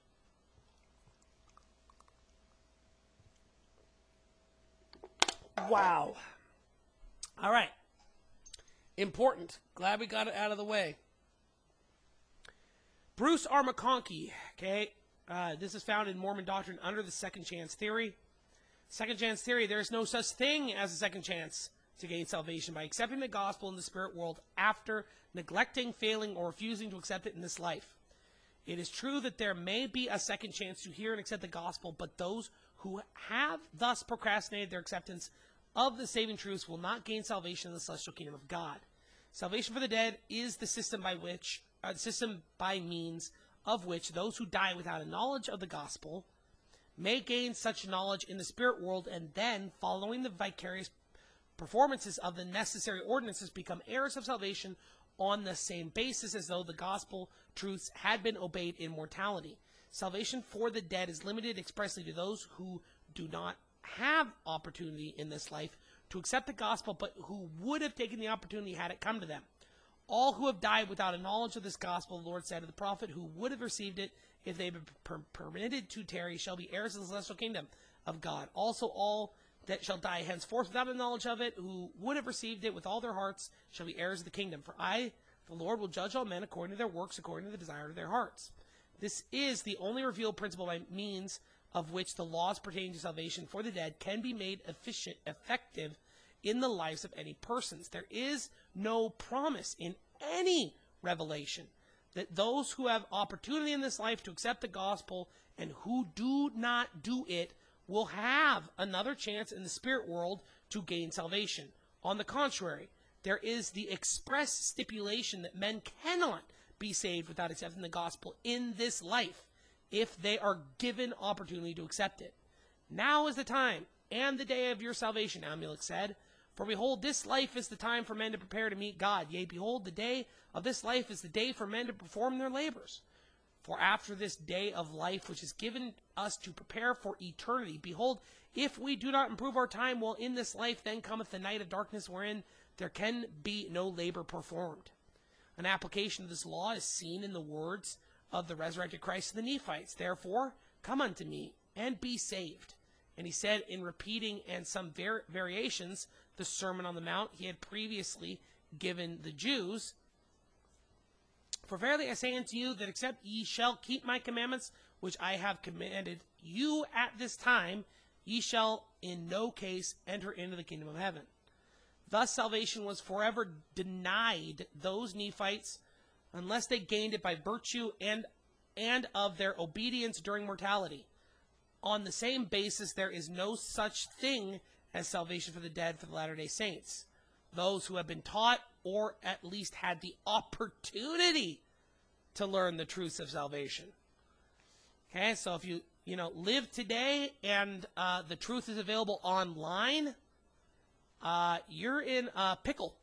Wow. All right. Important. Glad we got it out of the way. Bruce R. McConkie, okay? This is found in Mormon doctrine under the second chance theory. Second chance theory, there is no such thing as a second chance to gain salvation by accepting the gospel in the spirit world after neglecting, failing, or refusing to accept it in this life. It is true that there may be a second chance to hear and accept the gospel, but those who have thus procrastinated their acceptance of the saving truths will not gain salvation in the celestial kingdom of God. Salvation for the dead is the system by means of which those who die without a knowledge of the gospel may gain such knowledge in the spirit world, and then, following the vicarious performances of the necessary ordinances, become heirs of salvation on the same basis as though the gospel truths had been obeyed in mortality. Salvation for the dead is limited expressly to those who do not have opportunity in this life to accept the gospel, but who would have taken the opportunity had it come to them. All who have died without a knowledge of this gospel, the Lord said to the prophet, who would have received it if they had been permitted to tarry, shall be heirs of the celestial kingdom of God. Also all that shall die henceforth without a knowledge of it, who would have received it with all their hearts, shall be heirs of the kingdom. For I, the Lord, will judge all men according to their works, according to the desire of their hearts. This is the only revealed principle by means of which the laws pertaining to salvation for the dead can be made effective in the lives of any persons. There is no promise in any revelation that those who have opportunity in this life to accept the gospel and who do not do it will have another chance in the spirit world to gain salvation. On the contrary, there is the express stipulation that men cannot be saved without accepting the gospel in this life if they are given opportunity to accept it. Now is the time and the day of your salvation, Amulek said. For behold, this life is the time for men to prepare to meet God. Yea, behold, the day of this life is the day for men to perform their labors. For after this day of life, which is given us to prepare for eternity, behold, if we do not improve our time while in this life, then cometh the night of darkness, wherein there can be no labor performed. An application of this law is seen in the words of the resurrected Christ to the Nephites. Therefore, come unto me, and be saved. And he said, in repeating and some variations, the Sermon on the Mount he had previously given the Jews, for verily I say unto you, that except ye shall keep my commandments, which I have commanded you at this time, ye shall in no case enter into the kingdom of heaven. Thus salvation was forever denied those Nephites, unless they gained it by virtue and of their obedience during mortality. On the same basis, there is no such thing as salvation for the dead for the Latter-day Saints, those who have been taught or at least had the opportunity to learn the truths of salvation. Okay, so if you live today and the truth is available online, you're in a pickle.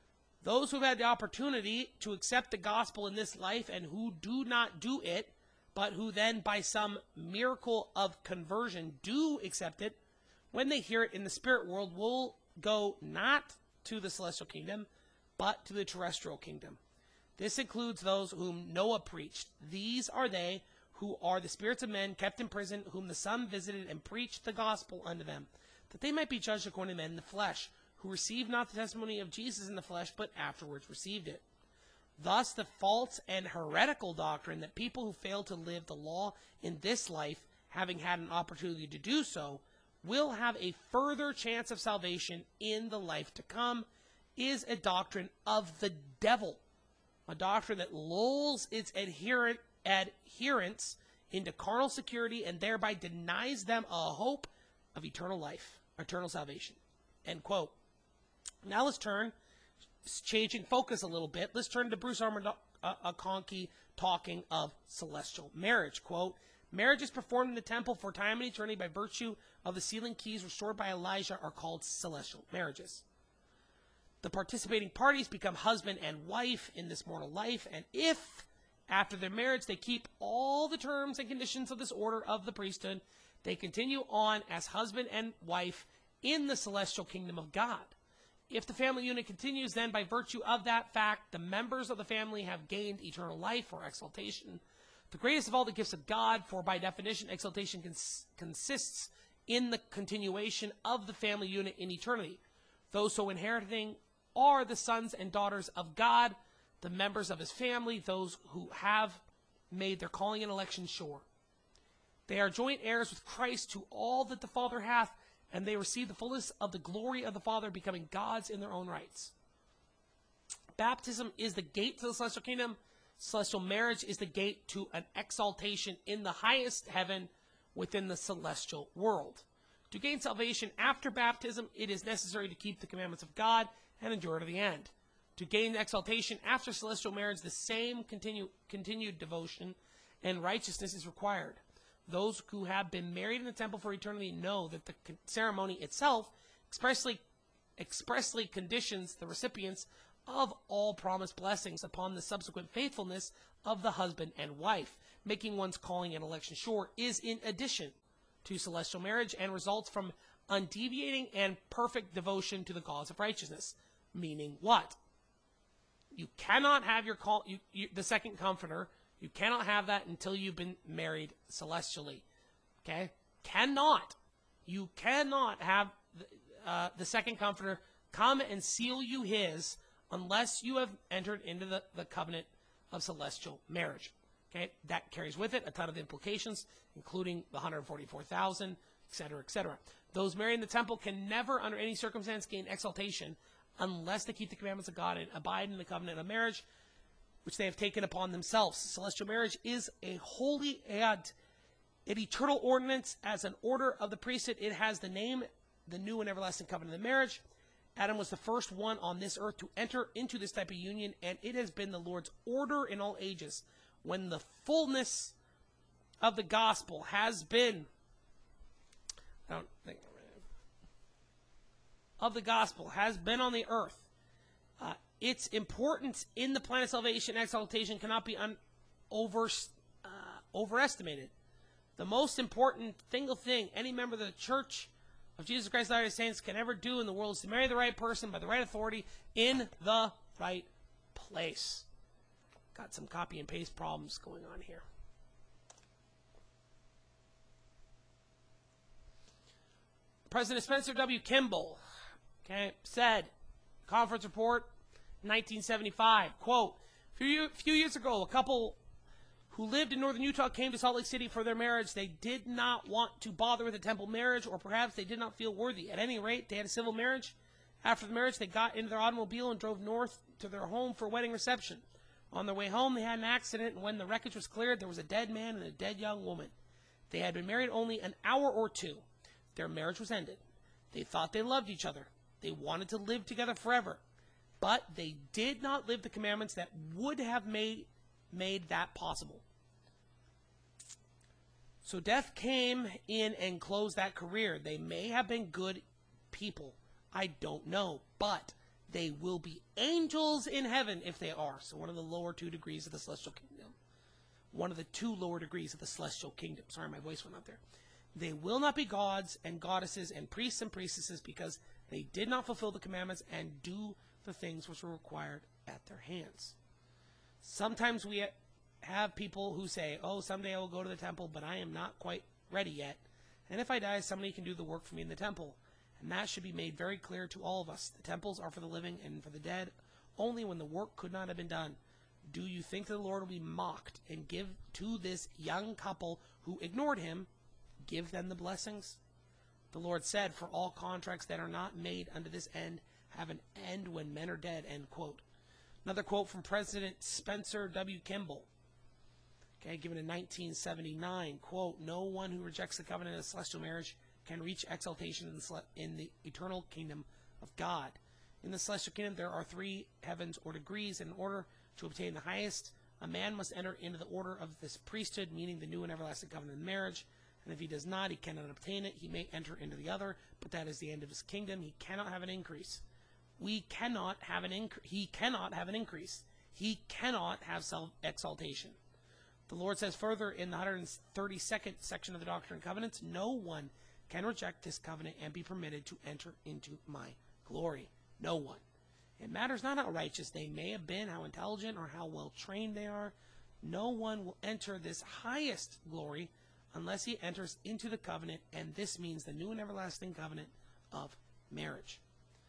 Those who have had the opportunity to accept the gospel in this life and who do not do it, but who then by some miracle of conversion do accept it, when they hear it in the spirit world, will go not to the celestial kingdom, but to the terrestrial kingdom. This includes those whom Noah preached. These are they who are the spirits of men kept in prison, whom the Son visited and preached the gospel unto them, that they might be judged according to men in the flesh, who received not the testimony of Jesus in the flesh, but afterwards received it. Thus the false and heretical doctrine that people who fail to live the law in this life, having had an opportunity to do so, will have a further chance of salvation in the life to come, is a doctrine of the devil, a doctrine that lulls its adherents into carnal security and thereby denies them a hope of eternal life, eternal salvation. End quote. Now let's turn, changing focus a little bit, let's turn to Bruce Armaconkey talking of celestial marriage. Quote, marriages performed in the temple for time and eternity by virtue of the sealing keys restored by Elijah are called celestial marriages. The participating parties become husband and wife in this mortal life, and if, after their marriage, they keep all the terms and conditions of this order of the priesthood, they continue on as husband and wife in the celestial kingdom of God. If the family unit continues, then by virtue of that fact, the members of the family have gained eternal life or exaltation, the greatest of all the gifts of God, for by definition, exaltation consists in the continuation of the family unit in eternity. Those so inheriting are the sons and daughters of God, the members of his family, those who have made their calling and election sure. They are joint heirs with Christ to all that the Father hath, and they receive the fullness of the glory of the Father, becoming gods in their own rights. Baptism is the gate to the celestial kingdom. Celestial marriage is the gate to an exaltation in the highest heaven within the celestial world. To gain salvation after baptism, it is necessary to keep the commandments of God and endure to the end. To gain exaltation after celestial marriage, the same continued devotion and righteousness is required. Those who have been married in the temple for eternity know that the ceremony itself expressly conditions the recipients of all promised blessings upon the subsequent faithfulness of the husband and wife. Making one's calling and election sure is in addition to celestial marriage and results from undeviating and perfect devotion to the cause of righteousness. Meaning what? You cannot have your the second comforter. You cannot have that until you've been married celestially. Okay? Cannot. You cannot have the second comforter come and seal you his unless you have entered into the covenant of celestial marriage. Okay? That carries with it a ton of implications, including the 144,000, etc., etc. Those married in the temple can never, under any circumstance, gain exaltation unless they keep the commandments of God and abide in the covenant of marriage, which they have taken upon themselves. Celestial marriage is a holy and an eternal ordinance. As an order of the priesthood, it has the name, the new and everlasting covenant of marriage. Adam was the first one on this earth to enter into this type of union, and it has been the Lord's order in all ages. When the fullness of the gospel has been, of the gospel has been on the earth, its importance in the plan of salvation and exaltation cannot be overestimated. The most important single thing any member of the Church of Jesus Christ of Latter-day Saints can ever do in the world is to marry the right person by the right authority in the right place. Got some copy and paste problems going on here. President Spencer W. Kimball said, conference report, 1975, quote, few years ago, a couple who lived in northern Utah came to Salt Lake City for their marriage. They did not want to bother with a temple marriage, or perhaps they did not feel worthy. At any rate, they had a civil marriage. After the marriage, they got into their automobile and drove north to their home for a wedding reception. On their way home, they had an accident, and when the wreckage was cleared, there was a dead man and a dead young woman. They had been married only an hour or two. Their marriage was ended. They thought they loved each other. They wanted to live together forever. But they did not live the commandments that would have made that possible. So death came in and closed that career. They may have been good people. I don't know. But they will be angels in heaven if they are. So one of the lower 2 degrees of the celestial kingdom. one of the two lower degrees of the celestial kingdom. Sorry, my voice went out there. They will not be gods and goddesses and priests and priestesses because they did not fulfill the commandments and do the things which were required at their hands. Sometimes we have people who say, oh, someday I will go to the temple, but I am not quite ready yet. And if I die, somebody can do the work for me in the temple. And that should be made very clear to all of us. The temples are for the living and for the dead, only when the work could not have been done. Do you think that the Lord will be mocked and give to this young couple who ignored him, give them the blessings? The Lord said, for all contracts that are not made unto this end have an end when men are dead, end quote. Another quote from President Spencer W. Kimball, given in 1979, quote, no one who rejects the covenant of celestial marriage can reach exaltation in the eternal kingdom of God. In the celestial kingdom, there are 3 heavens or degrees. In order to obtain the highest, a man must enter into the order of this priesthood, meaning the new and everlasting covenant of marriage. And if he does not, he cannot obtain it. He may enter into the other, but that is the end of his kingdom. He cannot have an increase. He cannot have an increase. He cannot have self-exaltation. The Lord says further in the 132nd section of the Doctrine and Covenants, no one can reject this covenant and be permitted to enter into my glory. No one. It matters not how righteous they may have been, how intelligent, or how well trained they are. No one will enter this highest glory unless he enters into the covenant, and this means the new and everlasting covenant of marriage.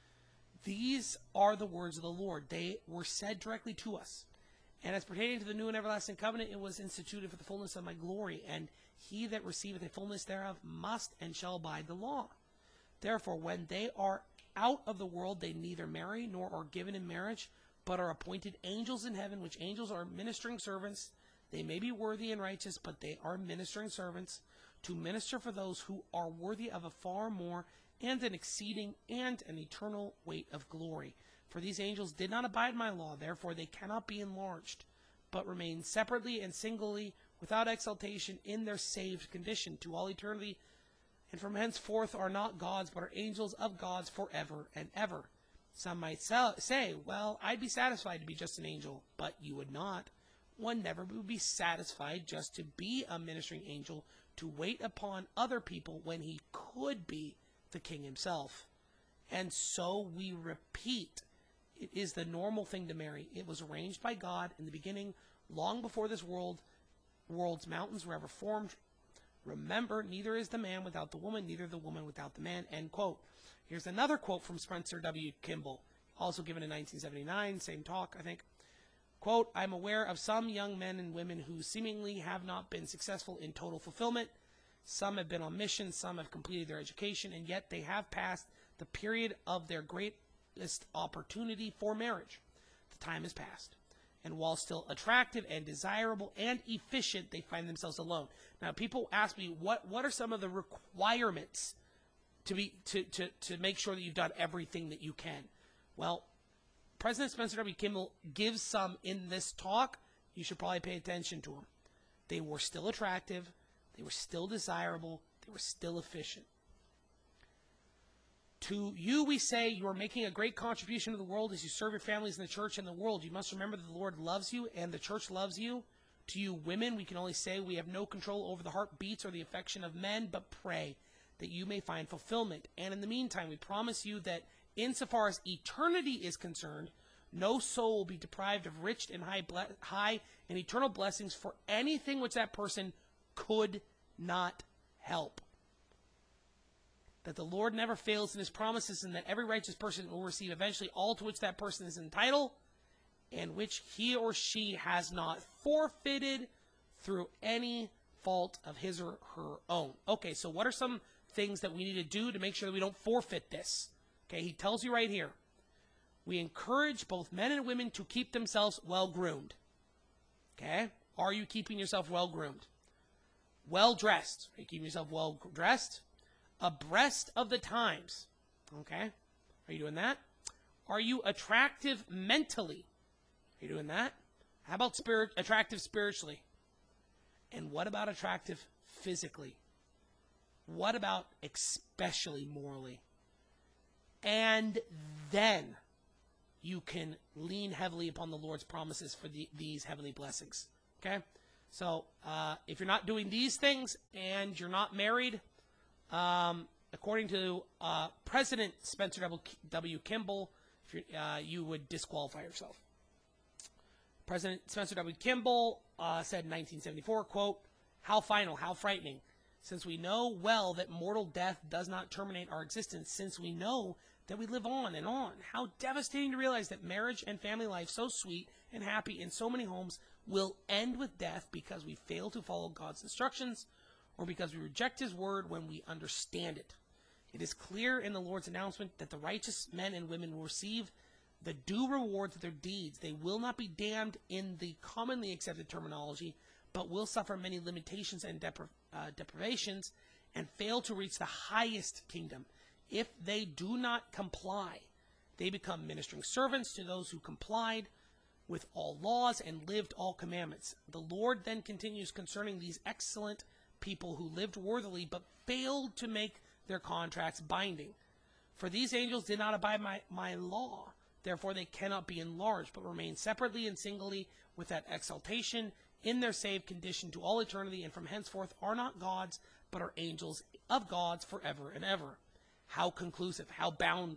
These are the words of the Lord. They were said directly to us. And as pertaining to the new and everlasting covenant, it was instituted for the fullness of my glory, and he that receiveth the fullness thereof must and shall abide the law. Therefore, when they are out of the world, they neither marry nor are given in marriage, but are appointed angels in heaven, which angels are ministering servants. They may be worthy and righteous, but they are ministering servants to minister for those who are worthy of a far more and an exceeding and an eternal weight of glory. For these angels did not abide my law, therefore they cannot be enlarged, but remain separately and singly without exaltation in their saved condition to all eternity, and from henceforth are not gods, but are angels of gods forever and ever. Some might say, well, I'd be satisfied to be just an angel, but you would not. One never would be satisfied just to be a ministering angel, to wait upon other people when he could be the king himself. And so we repeat, it is the normal thing to marry. It was arranged by God in the beginning, long before this world's mountains were ever formed. Remember, neither is the man without the woman, neither the woman without the man, end quote. Here's another quote from Spencer W. Kimball, also given in 1979, same talk, I think. Quote, I'm aware of some young men and women who seemingly have not been successful in total fulfillment. Some have been on mission, some have completed their education, and yet they have passed the period of their greatest opportunity for marriage. The time has passed. And while still attractive and desirable and efficient, they find themselves alone. Now, people ask me, what are some of the requirements to make sure that you've done everything that you can? Well, President Spencer W. Kimball gives some in this talk. You should probably pay attention to them. They were still attractive. They were still desirable. They were still efficient. To you we say you are making a great contribution to the world as you serve your families in the church and the world. You must remember that the Lord loves you and the church loves you. To you women, we can only say we have no control over the heartbeats or the affection of men, but pray that you may find fulfillment. And in the meantime, we promise you that insofar as eternity is concerned, no soul will be deprived of rich and high and eternal blessings for anything which that person could not help. That the Lord never fails in his promises, and that every righteous person will receive eventually all to which that person is entitled, and which he or she has not forfeited through any fault of his or her own. Okay, so what are some things that we need to do to make sure that we don't forfeit this? Okay, he tells you right here. We encourage both men and women to keep themselves well-groomed. Okay? Are you keeping yourself well-groomed? Well-dressed. Are you keeping yourself well-dressed? Abreast of the times. Okay? Are you doing that? Are you attractive mentally? Are you doing that? How about attractive spiritually? And what about attractive physically? What about especially morally? And then you can lean heavily upon the Lord's promises for these heavenly blessings. Okay? So if you're not doing these things and you're not married, according to President Spencer W. Kimball, you would disqualify yourself. President Spencer W. Kimball said in 1974, quote, "How final, how frightening. Since we know well that mortal death does not terminate our existence, since we know that we live on and on, how devastating to realize that marriage and family life, so sweet and happy in so many homes, will end with death because we fail to follow God's instructions or because we reject his word when we understand it. It is clear in the Lord's announcement that the righteous men and women will receive the due rewards of their deeds. They will not be damned in the commonly accepted terminology, but will suffer many limitations and deprivations and fail to reach the highest kingdom. If they do not comply, they become ministering servants to those who complied with all laws and lived all commandments. The Lord then continues concerning these excellent people who lived worthily but failed to make their contracts binding. For these angels did not abide my law. Therefore they cannot be enlarged, but remain separately and singly with that exaltation in their saved condition to all eternity, and from henceforth are not gods, but are angels of gods forever and ever." How conclusive, how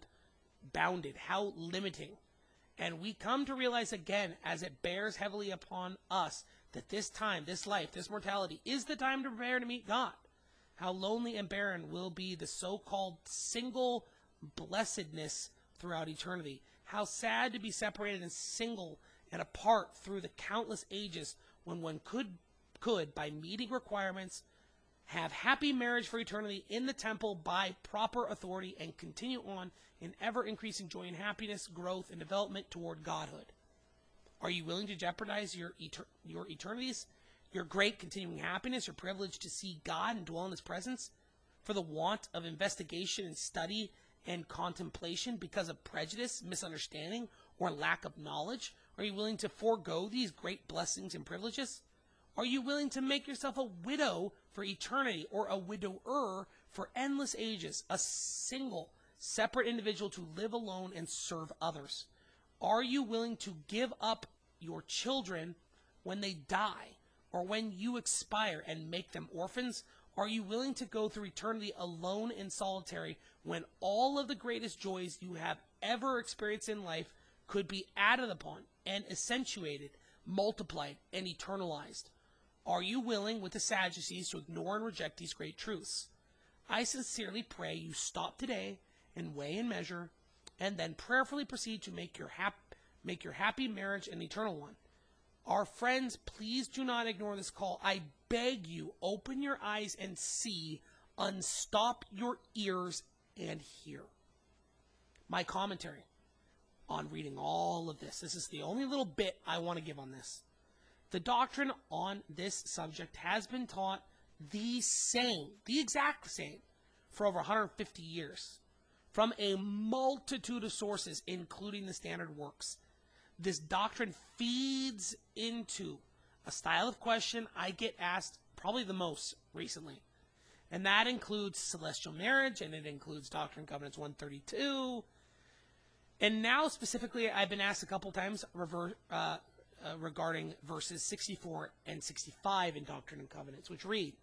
bounded, how limiting. And we come to realize again, as it bears heavily upon us, that this time, this life, this mortality is the time to prepare to meet God. How lonely and barren will be the so-called single blessedness throughout eternity. How sad to be separated and single and apart through the countless ages when one could, by meeting requirements, have happy marriage for eternity in the temple by proper authority and continue on in ever-increasing joy and happiness, growth, and development toward godhood. Are you willing to jeopardize your eternities, your great continuing happiness, your privilege to see God and dwell in his presence for the want of investigation and study and contemplation because of prejudice, misunderstanding, or lack of knowledge? Are you willing to forego these great blessings and privileges? Are you willing to make yourself a widow for eternity or a widower for endless ages, a single, separate individual to live alone and serve others? Are you willing to give up your children when they die or when you expire and make them orphans? Are you willing to go through eternity alone and solitary when all of the greatest joys you have ever experienced in life could be added upon and accentuated, multiplied, and eternalized? Are you willing, with the Sadducees, to ignore and reject these great truths? I sincerely pray you stop today and weigh and measure, and then prayerfully proceed to make your happy marriage an eternal one. Our friends, please do not ignore this call. I beg you, open your eyes and see, unstop your ears and hear. My commentary on reading all of this. This is the only little bit I want to give on this. The doctrine on this subject has been taught the exact same, for over 150 years, from a multitude of sources, including the standard works. This doctrine feeds into a style of question I get asked probably the most recently, and that includes celestial marriage, and it includes Doctrine and Covenants 132, and now specifically I've been asked a couple times regarding verses 64 and 65 in Doctrine and Covenants, which read,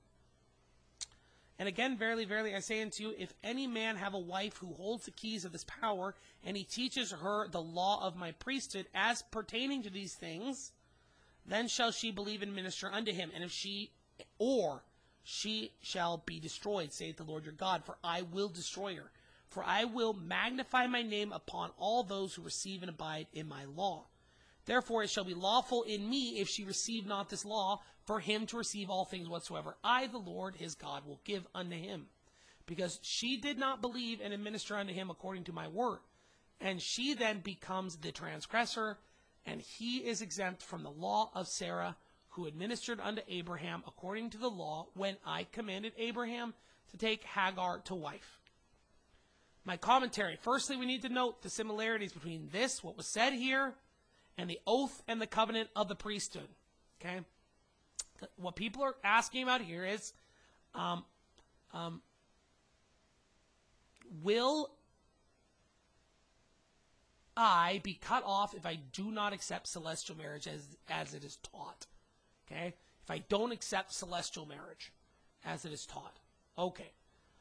"And again, verily, verily, I say unto you, if any man have a wife who holds the keys of this power, and he teaches her the law of my priesthood as pertaining to these things, then shall she believe and minister unto him, and if she shall be destroyed, saith the Lord your God, for I will destroy her. For I will magnify my name upon all those who receive and abide in my law. Therefore it shall be lawful in me, if she receive not this law, for him to receive all things whatsoever I, the Lord his God, will give unto him. Because she did not believe and administer unto him according to my word. And she then becomes the transgressor, and he is exempt from the law of Sarah, who administered unto Abraham according to the law, when I commanded Abraham to take Hagar to wife." My commentary. Firstly, we need to note the similarities between this, what was said here, and the oath and the covenant of the priesthood. Okay? What people are asking about here is, will I be cut off if I do not accept celestial marriage as it is taught? Okay? if I don't accept celestial marriage as it is taught. Okay.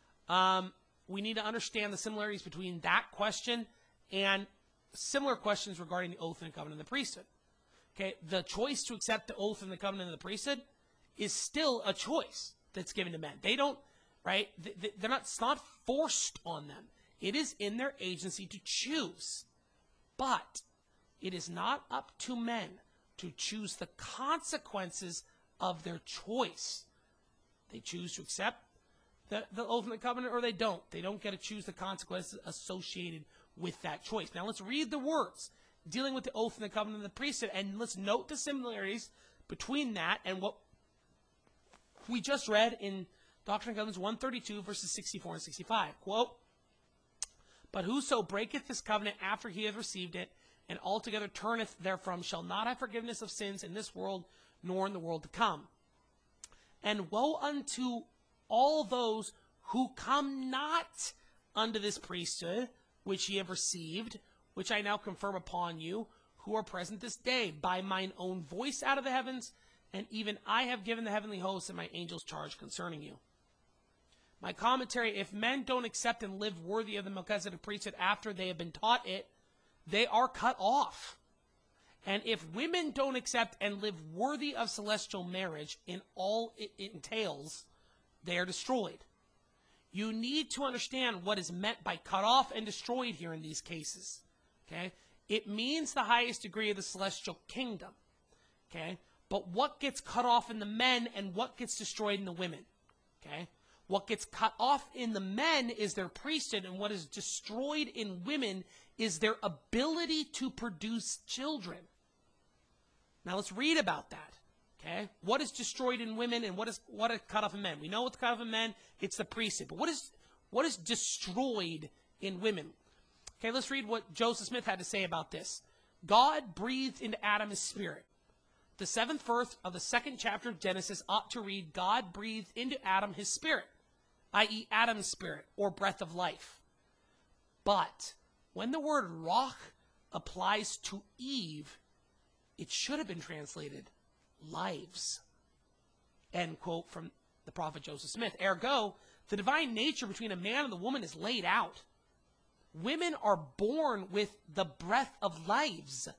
We need to understand the similarities between that question and similar questions regarding the oath and the covenant of the priesthood. Okay, the choice to accept the oath and the covenant of the priesthood is still a choice that's given to men. They don't, right? They're not, it's not forced on them. It is in their agency to choose. But it is not up to men to choose the consequences of their choice. They choose to accept the oath and the covenant, or they don't. They don't get to choose the consequences associated with that choice. Now let's read the words dealing with the oath and the covenant of the priesthood, and let's note the similarities between that and what we just read in Doctrine and Covenants 132, verses 64 and 65. Quote, "But whoso breaketh this covenant after he hath received it, and altogether turneth therefrom, shall not have forgiveness of sins in this world, nor in the world to come. And woe unto all those who come not unto this priesthood, which ye have received, which I now confirm upon you, who are present this day, by mine own voice out of the heavens, and even I have given the heavenly hosts and my angels charge concerning you." My commentary: if men don't accept and live worthy of the Melchizedek priesthood after they have been taught it, they are cut off. And if women don't accept and live worthy of celestial marriage in all it entails, they are destroyed. You need to understand what is meant by cut off and destroyed here in these cases. Okay? It means the highest degree of the celestial kingdom. Okay? But what gets cut off in the men and what gets destroyed in the women? Okay? What gets cut off in the men is their priesthood, and what is destroyed in women is their ability to produce children. Now let's read about that. Okay? What is destroyed in women and what is cut off in men? We know what's cut off in men, it's the priesthood. But what is destroyed in women? Okay, let's read what Joseph Smith had to say about this. God breathed into Adam his spirit. The 7th verse of the 2nd chapter of Genesis ought to read, God breathed into Adam his spirit, i.e. Adam's spirit, or breath of life. But when the word ruach applies to Eve, it should have been translated lives. End quote from the prophet Joseph Smith. Ergo, the divine nature between a man and the woman is laid out. Women are born with the breath of lives.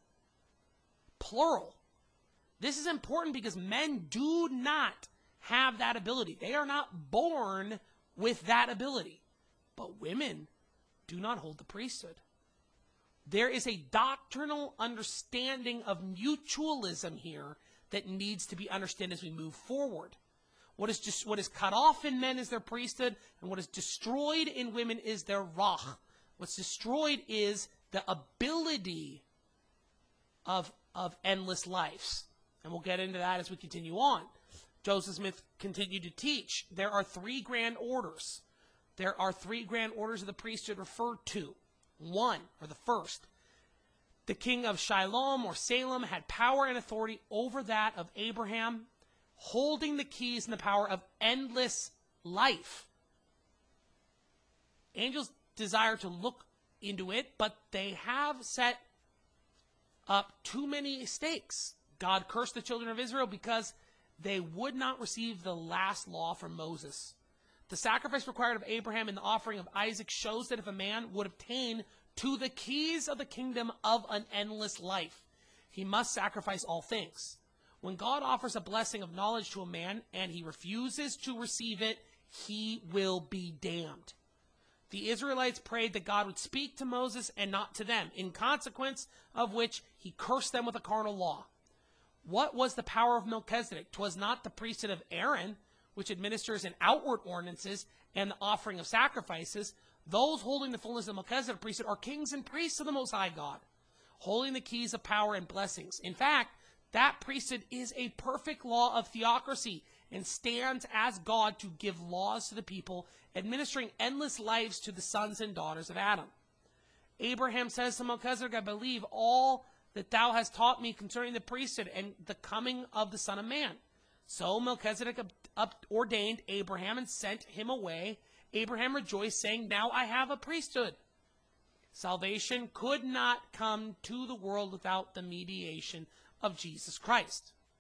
Plural. This is important because men do not have that ability. They are not born with that ability. But women do not hold the priesthood. There is a doctrinal understanding of mutualism here that needs to be understood as we move forward. What is cut off in men is their priesthood, and what is destroyed in women is their ruach. What's destroyed is the ability of endless lives. And we'll get into that as we continue on. Joseph Smith continued to teach there are 3 grand orders. There are 3 grand orders of the priesthood referred to. One, or the first, the king of Shiloh or Salem had power and authority over that of Abraham, holding the keys and the power of endless life. Angels desire to look into it, but they have set up too many stakes. God cursed the children of Israel because they would not receive the last law from Moses. The sacrifice required of Abraham and the offering of Isaac shows that if a man would obtain to the keys of the kingdom of an endless life, he must sacrifice all things. When God offers a blessing of knowledge to a man and he refuses to receive it, he will be damned. The Israelites prayed that God would speak to Moses and not to them, in consequence of which he cursed them with a carnal law. What was the power of Melchizedek? 'Twas not the priesthood of Aaron, which administers in outward ordinances and the offering of sacrifices. Those holding the fullness of Melchizedek priesthood are kings and priests of the Most High God, holding the keys of power and blessings. In fact, that priesthood is a perfect law of theocracy and stands as God to give laws to the people, administering endless lives to the sons and daughters of Adam. Abraham says to Melchizedek, I believe all that thou hast taught me concerning the priesthood and the coming of the Son of Man. So Melchizedek ordained Abraham and sent him away. Abraham rejoiced, saying, now I have a priesthood. Salvation could not come to the world without the mediation of Jesus Christ.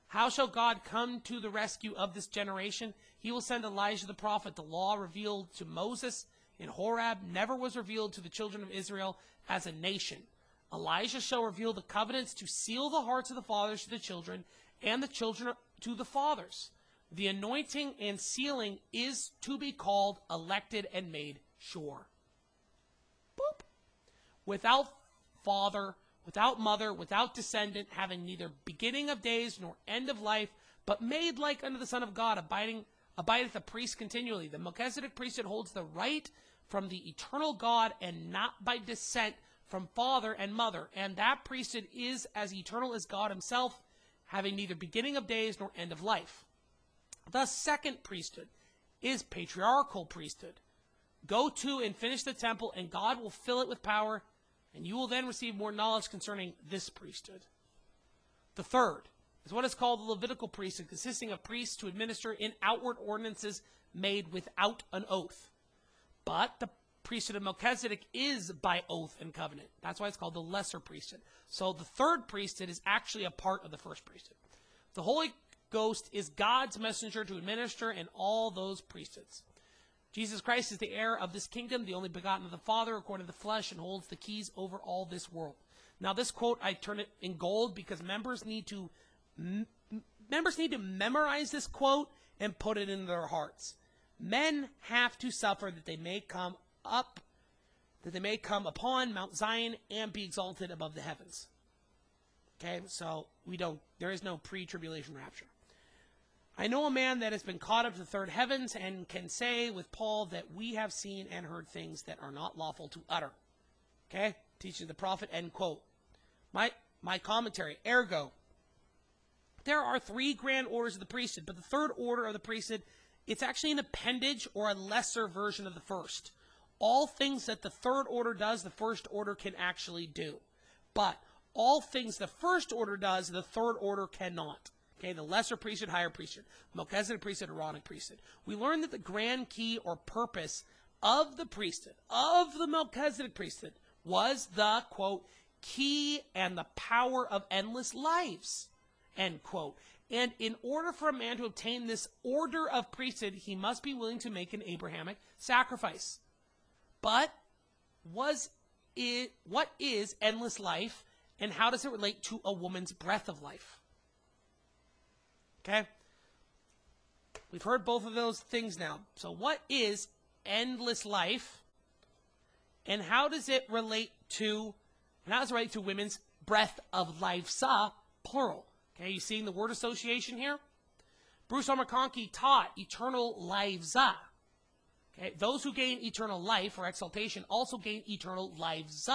How shall God come to the rescue of this generation? He will send Elijah the prophet. The law revealed to Moses in Horeb never was revealed to the children of Israel as a nation. Elijah shall reveal the covenants to seal the hearts of the fathers to the children, and the children to the fathers. The anointing and sealing is to be called elected and made sure. Boop. Without father, without mother, without descendant, having neither beginning of days nor end of life, but made like unto the Son of God, abideth a priest continually. The Melchizedek priesthood holds the right from the eternal God, and not by descent from father and mother. And that priesthood is as eternal as God himself, having neither beginning of days nor end of life. The second priesthood is patriarchal priesthood. Go to and finish the temple, and God will fill it with power, and you will then receive more knowledge concerning this priesthood. The third is what is called the Levitical priesthood, consisting of priests to administer in outward ordinances made without an oath. But the priesthood of Melchizedek is by oath and covenant. That's why it's called the lesser priesthood. So the third priesthood is actually a part of the first priesthood. The Holy Ghost is God's messenger to administer in all those priesthoods. Jesus Christ is the heir of this kingdom, the only begotten of the Father, according to the flesh, and holds the keys over all this world. Now this quote, I turn it in gold because members need to memorize this quote and put it into their hearts. Men have to suffer that they may come upon Mount Zion and be exalted above the heavens. Okay, so there is no pre-tribulation rapture. I know a man that has been caught up to the third heavens and can say with Paul that we have seen and heard things that are not lawful to utter. Okay, teaching the prophet, end quote. My commentary, ergo, there are three grand orders of the priesthood, but the third order of the priesthood, it's actually an appendage or a lesser version of the first. All things that the third order does, the first order can actually do. But all things the first order does, the third order cannot. Okay, the lesser priesthood, higher priesthood, Melchizedek priesthood, Aaronic priesthood. We learned that the grand key or purpose of the priesthood, of the Melchizedek priesthood, was the, quote, key and the power of endless lives, end quote. And in order for a man to obtain this order of priesthood, he must be willing to make an Abrahamic sacrifice. But what is endless life, and how does it relate to a woman's breath of life? Okay? We've heard both of those things now. So what is endless life, and how does it relate to women's breath of life, plural? Okay, you seeing the word association here? Bruce R. McConkie taught eternal lives. Okay, those who gain eternal life or exaltation also gain eternal lives,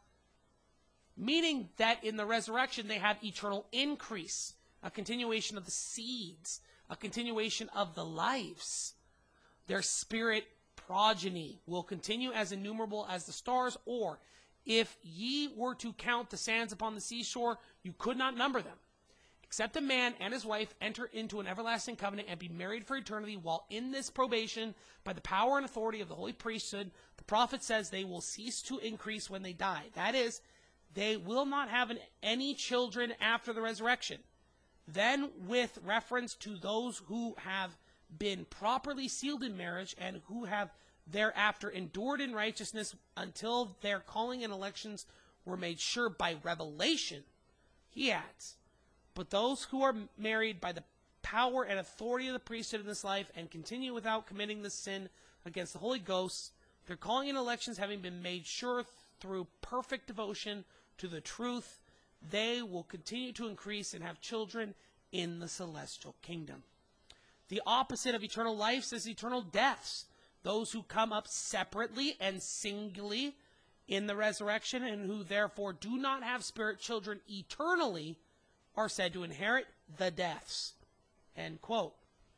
meaning that in the resurrection they have eternal increase, a continuation of the seeds, a continuation of the lives. Their spirit progeny will continue as innumerable as the stars, or if ye were to count the sands upon the seashore, you could not number them. Except a man and his wife enter into an everlasting covenant and be married for eternity, while in this probation, by the power and authority of the holy priesthood, the prophet says they will cease to increase when they die. That is, they will not have any children after the resurrection. Then, with reference to those who have been properly sealed in marriage and who have thereafter endured in righteousness until their calling and elections were made sure by revelation, he adds, but those who are married by the power and authority of the priesthood in this life and continue without committing the sin against the Holy Ghost, their calling and elections having been made sure through perfect devotion to the truth, they will continue to increase and have children in the celestial kingdom. The opposite of eternal life is eternal deaths. Those who come up separately and singly in the resurrection and who therefore do not have spirit children eternally are said to inherit the deaths. End quote.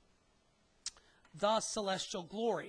The celestial glory.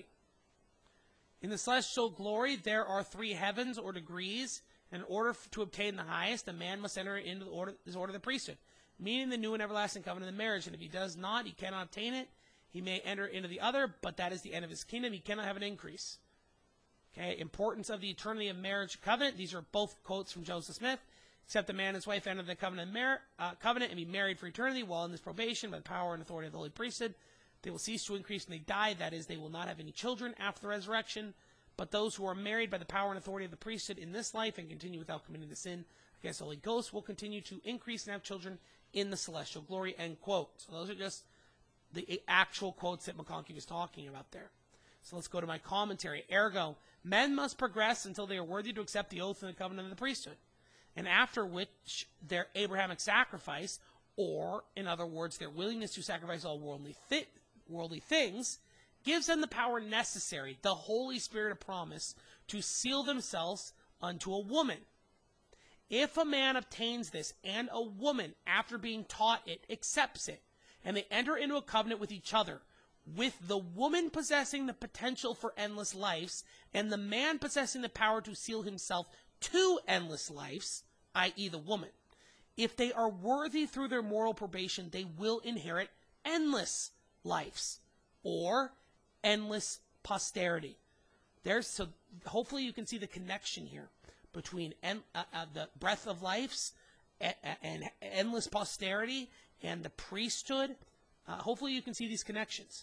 In the celestial glory, there are three heavens or degrees. In order to obtain the highest, a man must enter into the order of the priesthood, meaning the new and everlasting covenant of marriage. And if he does not, he cannot obtain it. He may enter into the other, but that is the end of his kingdom. He cannot have an increase. Okay, importance of the eternity of marriage covenant. These are both quotes from Joseph Smith. Except the man and his wife enter the covenant and be married for eternity while in this probation by the power and authority of the holy priesthood. They will cease to increase when they die. That is, they will not have any children after the resurrection. But those who are married by the power and authority of the priesthood in this life and continue without committing the sin against the Holy Ghost will continue to increase and have children in the celestial glory, end quote. So those are just the actual quotes that McConkie was talking about there. So let's go to my commentary. Ergo, men must progress until they are worthy to accept the oath and the covenant of the priesthood, and after which their Abrahamic sacrifice, or, in other words, their willingness to sacrifice all worldly things, gives them the power necessary, the Holy Spirit of promise, to seal themselves unto a woman. If a man obtains this, and a woman, after being taught it, accepts it, and they enter into a covenant with each other, with the woman possessing the potential for endless lives, and the man possessing the power to seal himself to endless lives, i.e. the woman, if they are worthy through their moral probation, they will inherit endless lives, or endless posterity. So hopefully you can see the connection here between the breath of lives and endless posterity and the priesthood. Hopefully you can see these connections.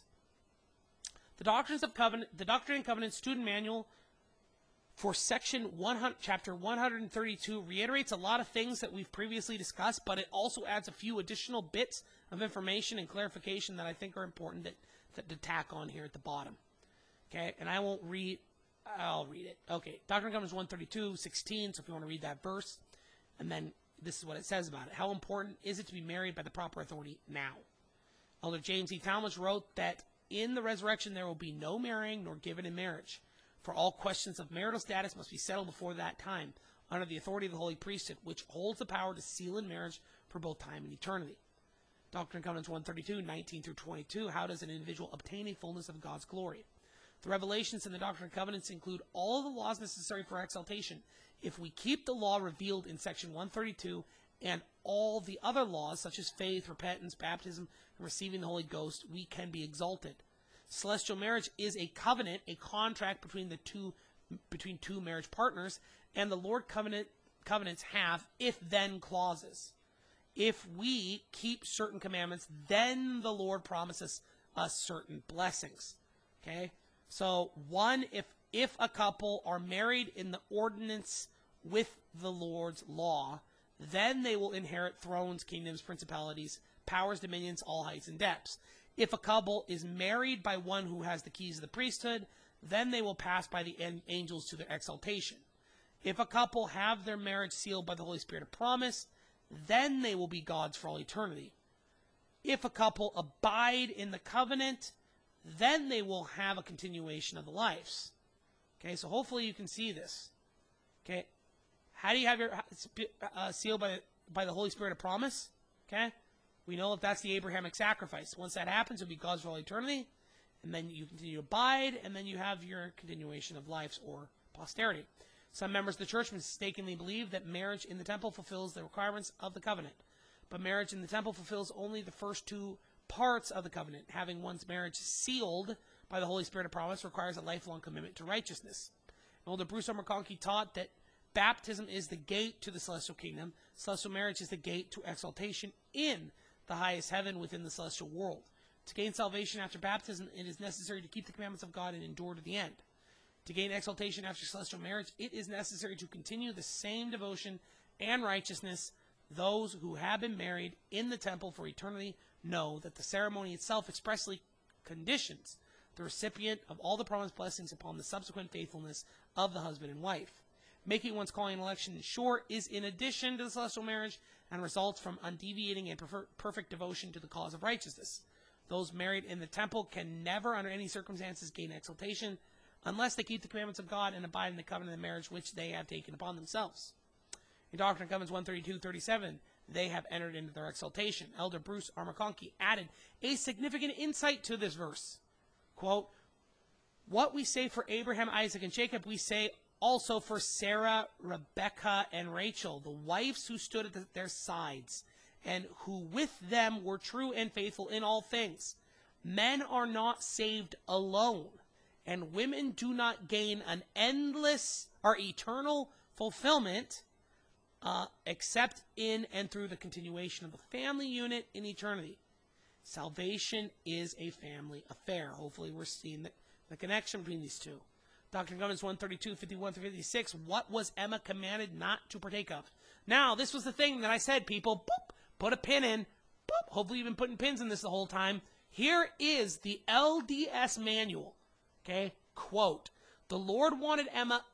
The Doctrine and Covenants Student Manual for chapter 132 reiterates a lot of things that we've previously discussed, but it also adds a few additional bits of information and clarification that I think are important to tack on here at the bottom. Okay, and I'll read it. Okay, Doctrine and Covenants 132:16, so if you want to read that verse, and then this is what it says about it. How important is it to be married by the proper authority now? Elder James E. Talmage wrote that in the resurrection there will be no marrying nor given in marriage, for all questions of marital status must be settled before that time under the authority of the holy priesthood, which holds the power to seal in marriage for both time and eternity. Doctrine and Covenants 132:19-22, how does an individual obtain a fullness of God's glory? The revelations in the Doctrine and Covenants include all the laws necessary for exaltation. If we keep the law revealed in section 132 and all the other laws, such as faith, repentance, baptism, and receiving the Holy Ghost, we can be exalted. Celestial marriage is a covenant, a contract between two marriage partners, and the Lord covenants have if-then clauses. If we keep certain commandments, then the Lord promises us certain blessings. Okay? So, one, if a couple are married in the ordinance with the Lord's law, then they will inherit thrones, kingdoms, principalities, powers, dominions, all heights and depths. If a couple is married by one who has the keys of the priesthood, then they will pass by the angels to their exaltation. If a couple have their marriage sealed by the Holy Spirit of promise, then they will be God's for all eternity. If a couple abide in the covenant, then they will have a continuation of the lives. Okay, so hopefully you can see this. Okay, how do you have your sealed by the Holy Spirit of promise? Okay, we know if that's the Abrahamic sacrifice. Once that happens, it'll be God's for all eternity, and then you continue to abide, and then you have your continuation of lives or posterity. Some members of the church mistakenly believe that marriage in the temple fulfills the requirements of the covenant, but marriage in the temple fulfills only the first two parts of the covenant. Having one's marriage sealed by the Holy Spirit of promise requires a lifelong commitment to righteousness. Elder Bruce R. McConkie taught that baptism is the gate to the celestial kingdom. Celestial marriage is the gate to exaltation in the highest heaven within the celestial world. To gain salvation after baptism, it is necessary to keep the commandments of God and endure to the end. To gain exaltation after celestial marriage, it is necessary to continue the same devotion and righteousness. Those who have been married in the temple for eternity know that the ceremony itself expressly conditions the recipient of all the promised blessings upon the subsequent faithfulness of the husband and wife. Making one's calling and election sure is in addition to the celestial marriage and results from undeviating and perfect devotion to the cause of righteousness. Those married in the temple can never under any circumstances gain exaltation unless they keep the commandments of God and abide in the covenant of marriage which they have taken upon themselves. In Doctrine and Covenants 132:37, they have entered into their exaltation. Elder Bruce R. McConkie added a significant insight to this verse. Quote, what we say for Abraham, Isaac, and Jacob, we say also for Sarah, Rebekah, and Rachel, the wives who stood at their sides, and who with them were true and faithful in all things. Men are not saved alone, and women do not gain an endless or eternal fulfillment except in and through the continuation of the family unit in eternity. Salvation is a family affair. Hopefully we're seeing the connection between these two. Doctrine and Covenants 132, 51 through 56. What was Emma commanded not to partake of? Now, this was the thing that I said, people. Boop, put a pin in. Boop. Hopefully you've been putting pins in this the whole time. Here is the LDS manual. Okay, quote, the Lord warned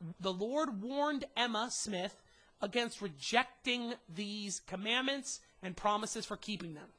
Emma Smith against rejecting these commandments and promises for keeping them.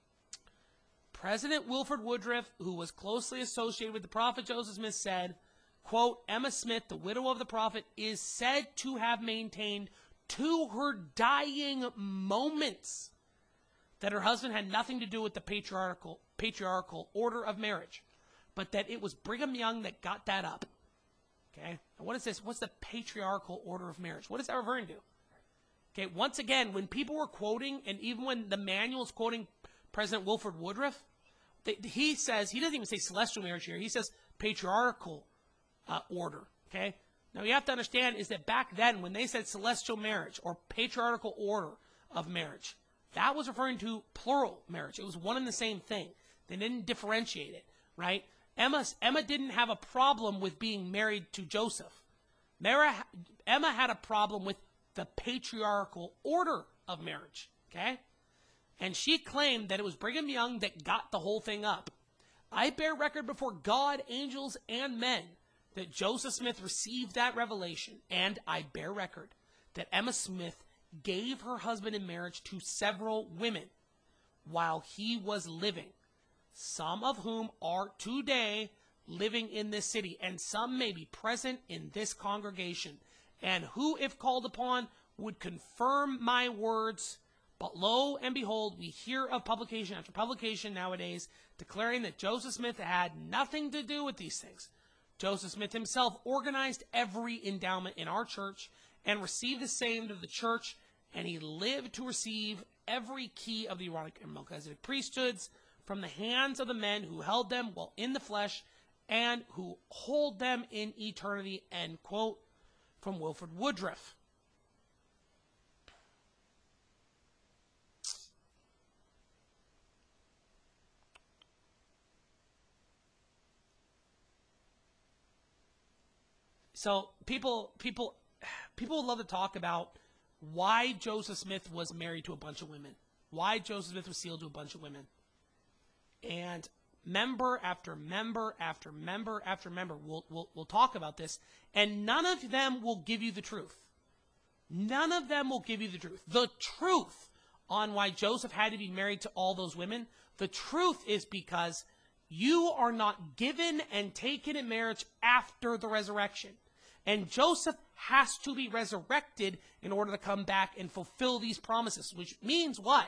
President Wilford Woodruff, who was closely associated with the prophet Joseph Smith, said, quote, Emma Smith, the widow of the prophet, is said to have maintained to her dying moments that her husband had nothing to do with the patriarchal order of marriage, but that it was Brigham Young that got that up. Okay? Now what is this? What's the patriarchal order of marriage? What is that referring to? Okay, once again, when people were quoting, and even when the manual is quoting President Wilford Woodruff, he says, he doesn't even say celestial marriage here, he says patriarchal order, okay? Now you have to understand is that back then when they said celestial marriage or patriarchal order of marriage, that was referring to plural marriage. It was one and the same thing. They didn't differentiate it, right? Emma didn't have a problem with being married to Joseph. Emma had a problem with the patriarchal order of marriage, okay? And she claimed that it was Brigham Young that got the whole thing up. I bear record before God, angels, and men that Joseph Smith received that revelation, and I bear record that Emma Smith gave her husband in marriage to several women while he was living, some of whom are today living in this city, and some may be present in this congregation, and who, if called upon, would confirm my words. But lo and behold, we hear of publication after publication nowadays declaring that Joseph Smith had nothing to do with these things. Joseph Smith himself organized every endowment in our church and received the same of the church, and he lived to receive every key of the Aaronic and Melchizedek priesthoods from the hands of the men who held them while in the flesh and who hold them in eternity, end quote, from Wilford Woodruff. So people love to talk about why Joseph Smith was married to a bunch of women, why Joseph Smith was sealed to a bunch of women. And member after member after member after member will talk about this, and none of them will give you the truth. None of them will give you the truth. The truth on why Joseph had to be married to all those women, the truth is because you are not given and taken in marriage after the resurrection. And Joseph has to be resurrected in order to come back and fulfill these promises, which means what?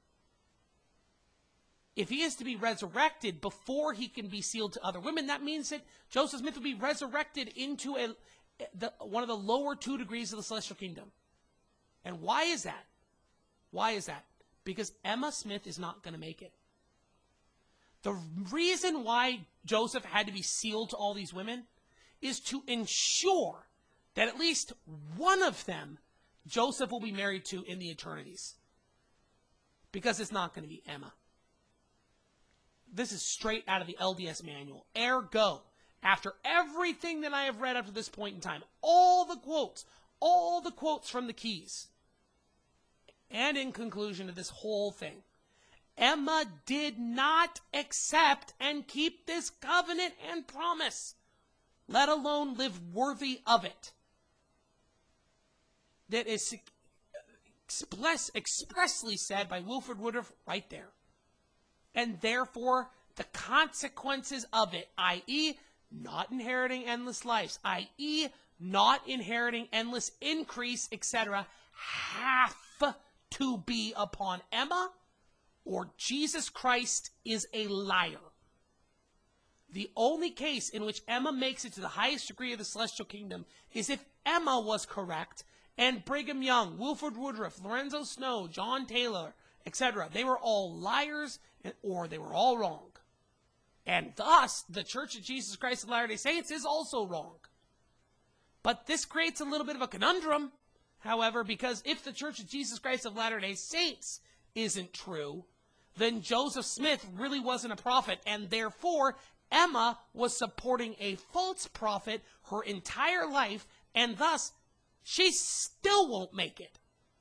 If he is to be resurrected before he can be sealed to other women, that means that Joseph Smith will be resurrected into one of the lower 2 degrees of the celestial kingdom. And why is that? Why is that? Because Emma Smith is not going to make it. The reason why Joseph had to be sealed to all these women is to ensure that at least one of them Joseph will be married to in the eternities. Because it's not going to be Emma. This is straight out of the LDS manual. Ergo, after everything that I have read up to this point in time, all the quotes from the keys, and in conclusion to this whole thing, Emma did not accept and keep this covenant and promise, let alone live worthy of it. That is expressly said by Wilford Woodruff right there. And therefore, the consequences of it, i.e., not inheriting endless lives, i.e., not inheriting endless increase, etc., have to be upon Emma, or Jesus Christ is a liar. The only case in which Emma makes it to the highest degree of the celestial kingdom is if Emma was correct and Brigham Young, Wilford Woodruff, Lorenzo Snow, John Taylor, etc., they were all liars or they were all wrong. And thus, the Church of Jesus Christ of Latter-day Saints is also wrong. But this creates a little bit of a conundrum. however, because if the Church of Jesus Christ of Latter-day Saints isn't true, then Joseph Smith really wasn't a prophet, and therefore Emma was supporting a false prophet her entire life, and thus she still won't make it.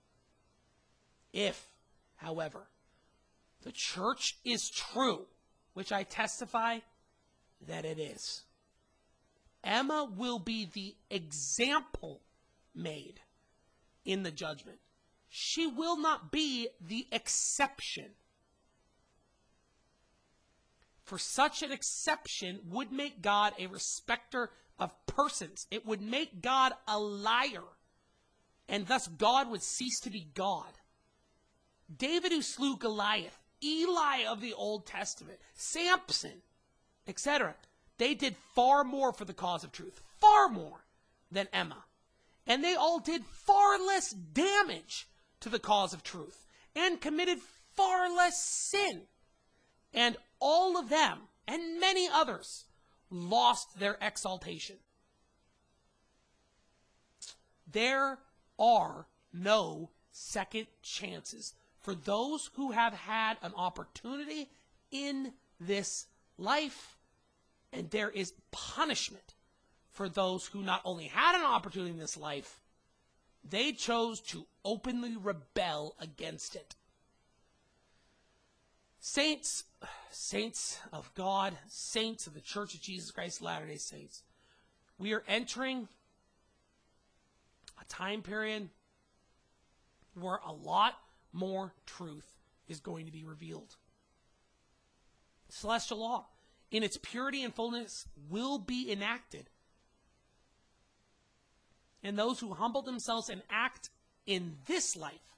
If, however, the church is true, which I testify that it is, Emma will be the example made in the judgment. She will not be the exception. For such an exception would make God a respecter of persons. It would make God a liar. And thus God would cease to be God. David, who slew Goliath, Eli of the Old Testament, Samson, etc., they did far more for the cause of truth, far more than Emma. And they all did far less damage to the cause of truth and committed far less sin. And all of them, and many others, lost their exaltation. There are no second chances for those who have had an opportunity in this life, and there is punishment for those who not only had an opportunity in this life, they chose to openly rebel against it. Saints of God, saints of the Church of Jesus Christ of Latter-day Saints, we are entering a time period where a lot more truth is going to be revealed. Celestial law, in its purity and fullness, will be enacted. And those who humble themselves and act in this life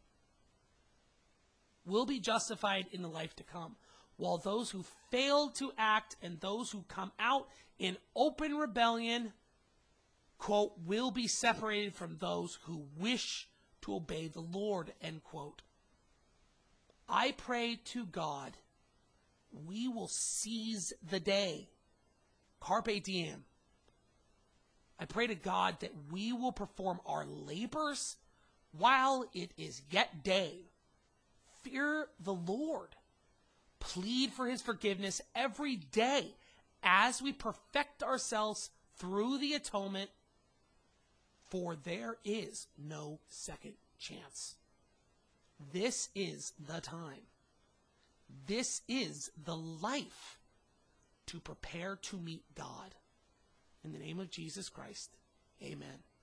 will be justified in the life to come, while those who fail to act and those who come out in open rebellion, quote, will be separated from those who wish to obey the Lord, end quote. I pray to God we will seize the day. Carpe diem. I pray to God that we will perform our labors while it is yet day. Fear the Lord. Plead for his forgiveness every day as we perfect ourselves through the atonement, for there is no second chance. This is the time. This is the life to prepare to meet God. In the name of Jesus Christ, amen.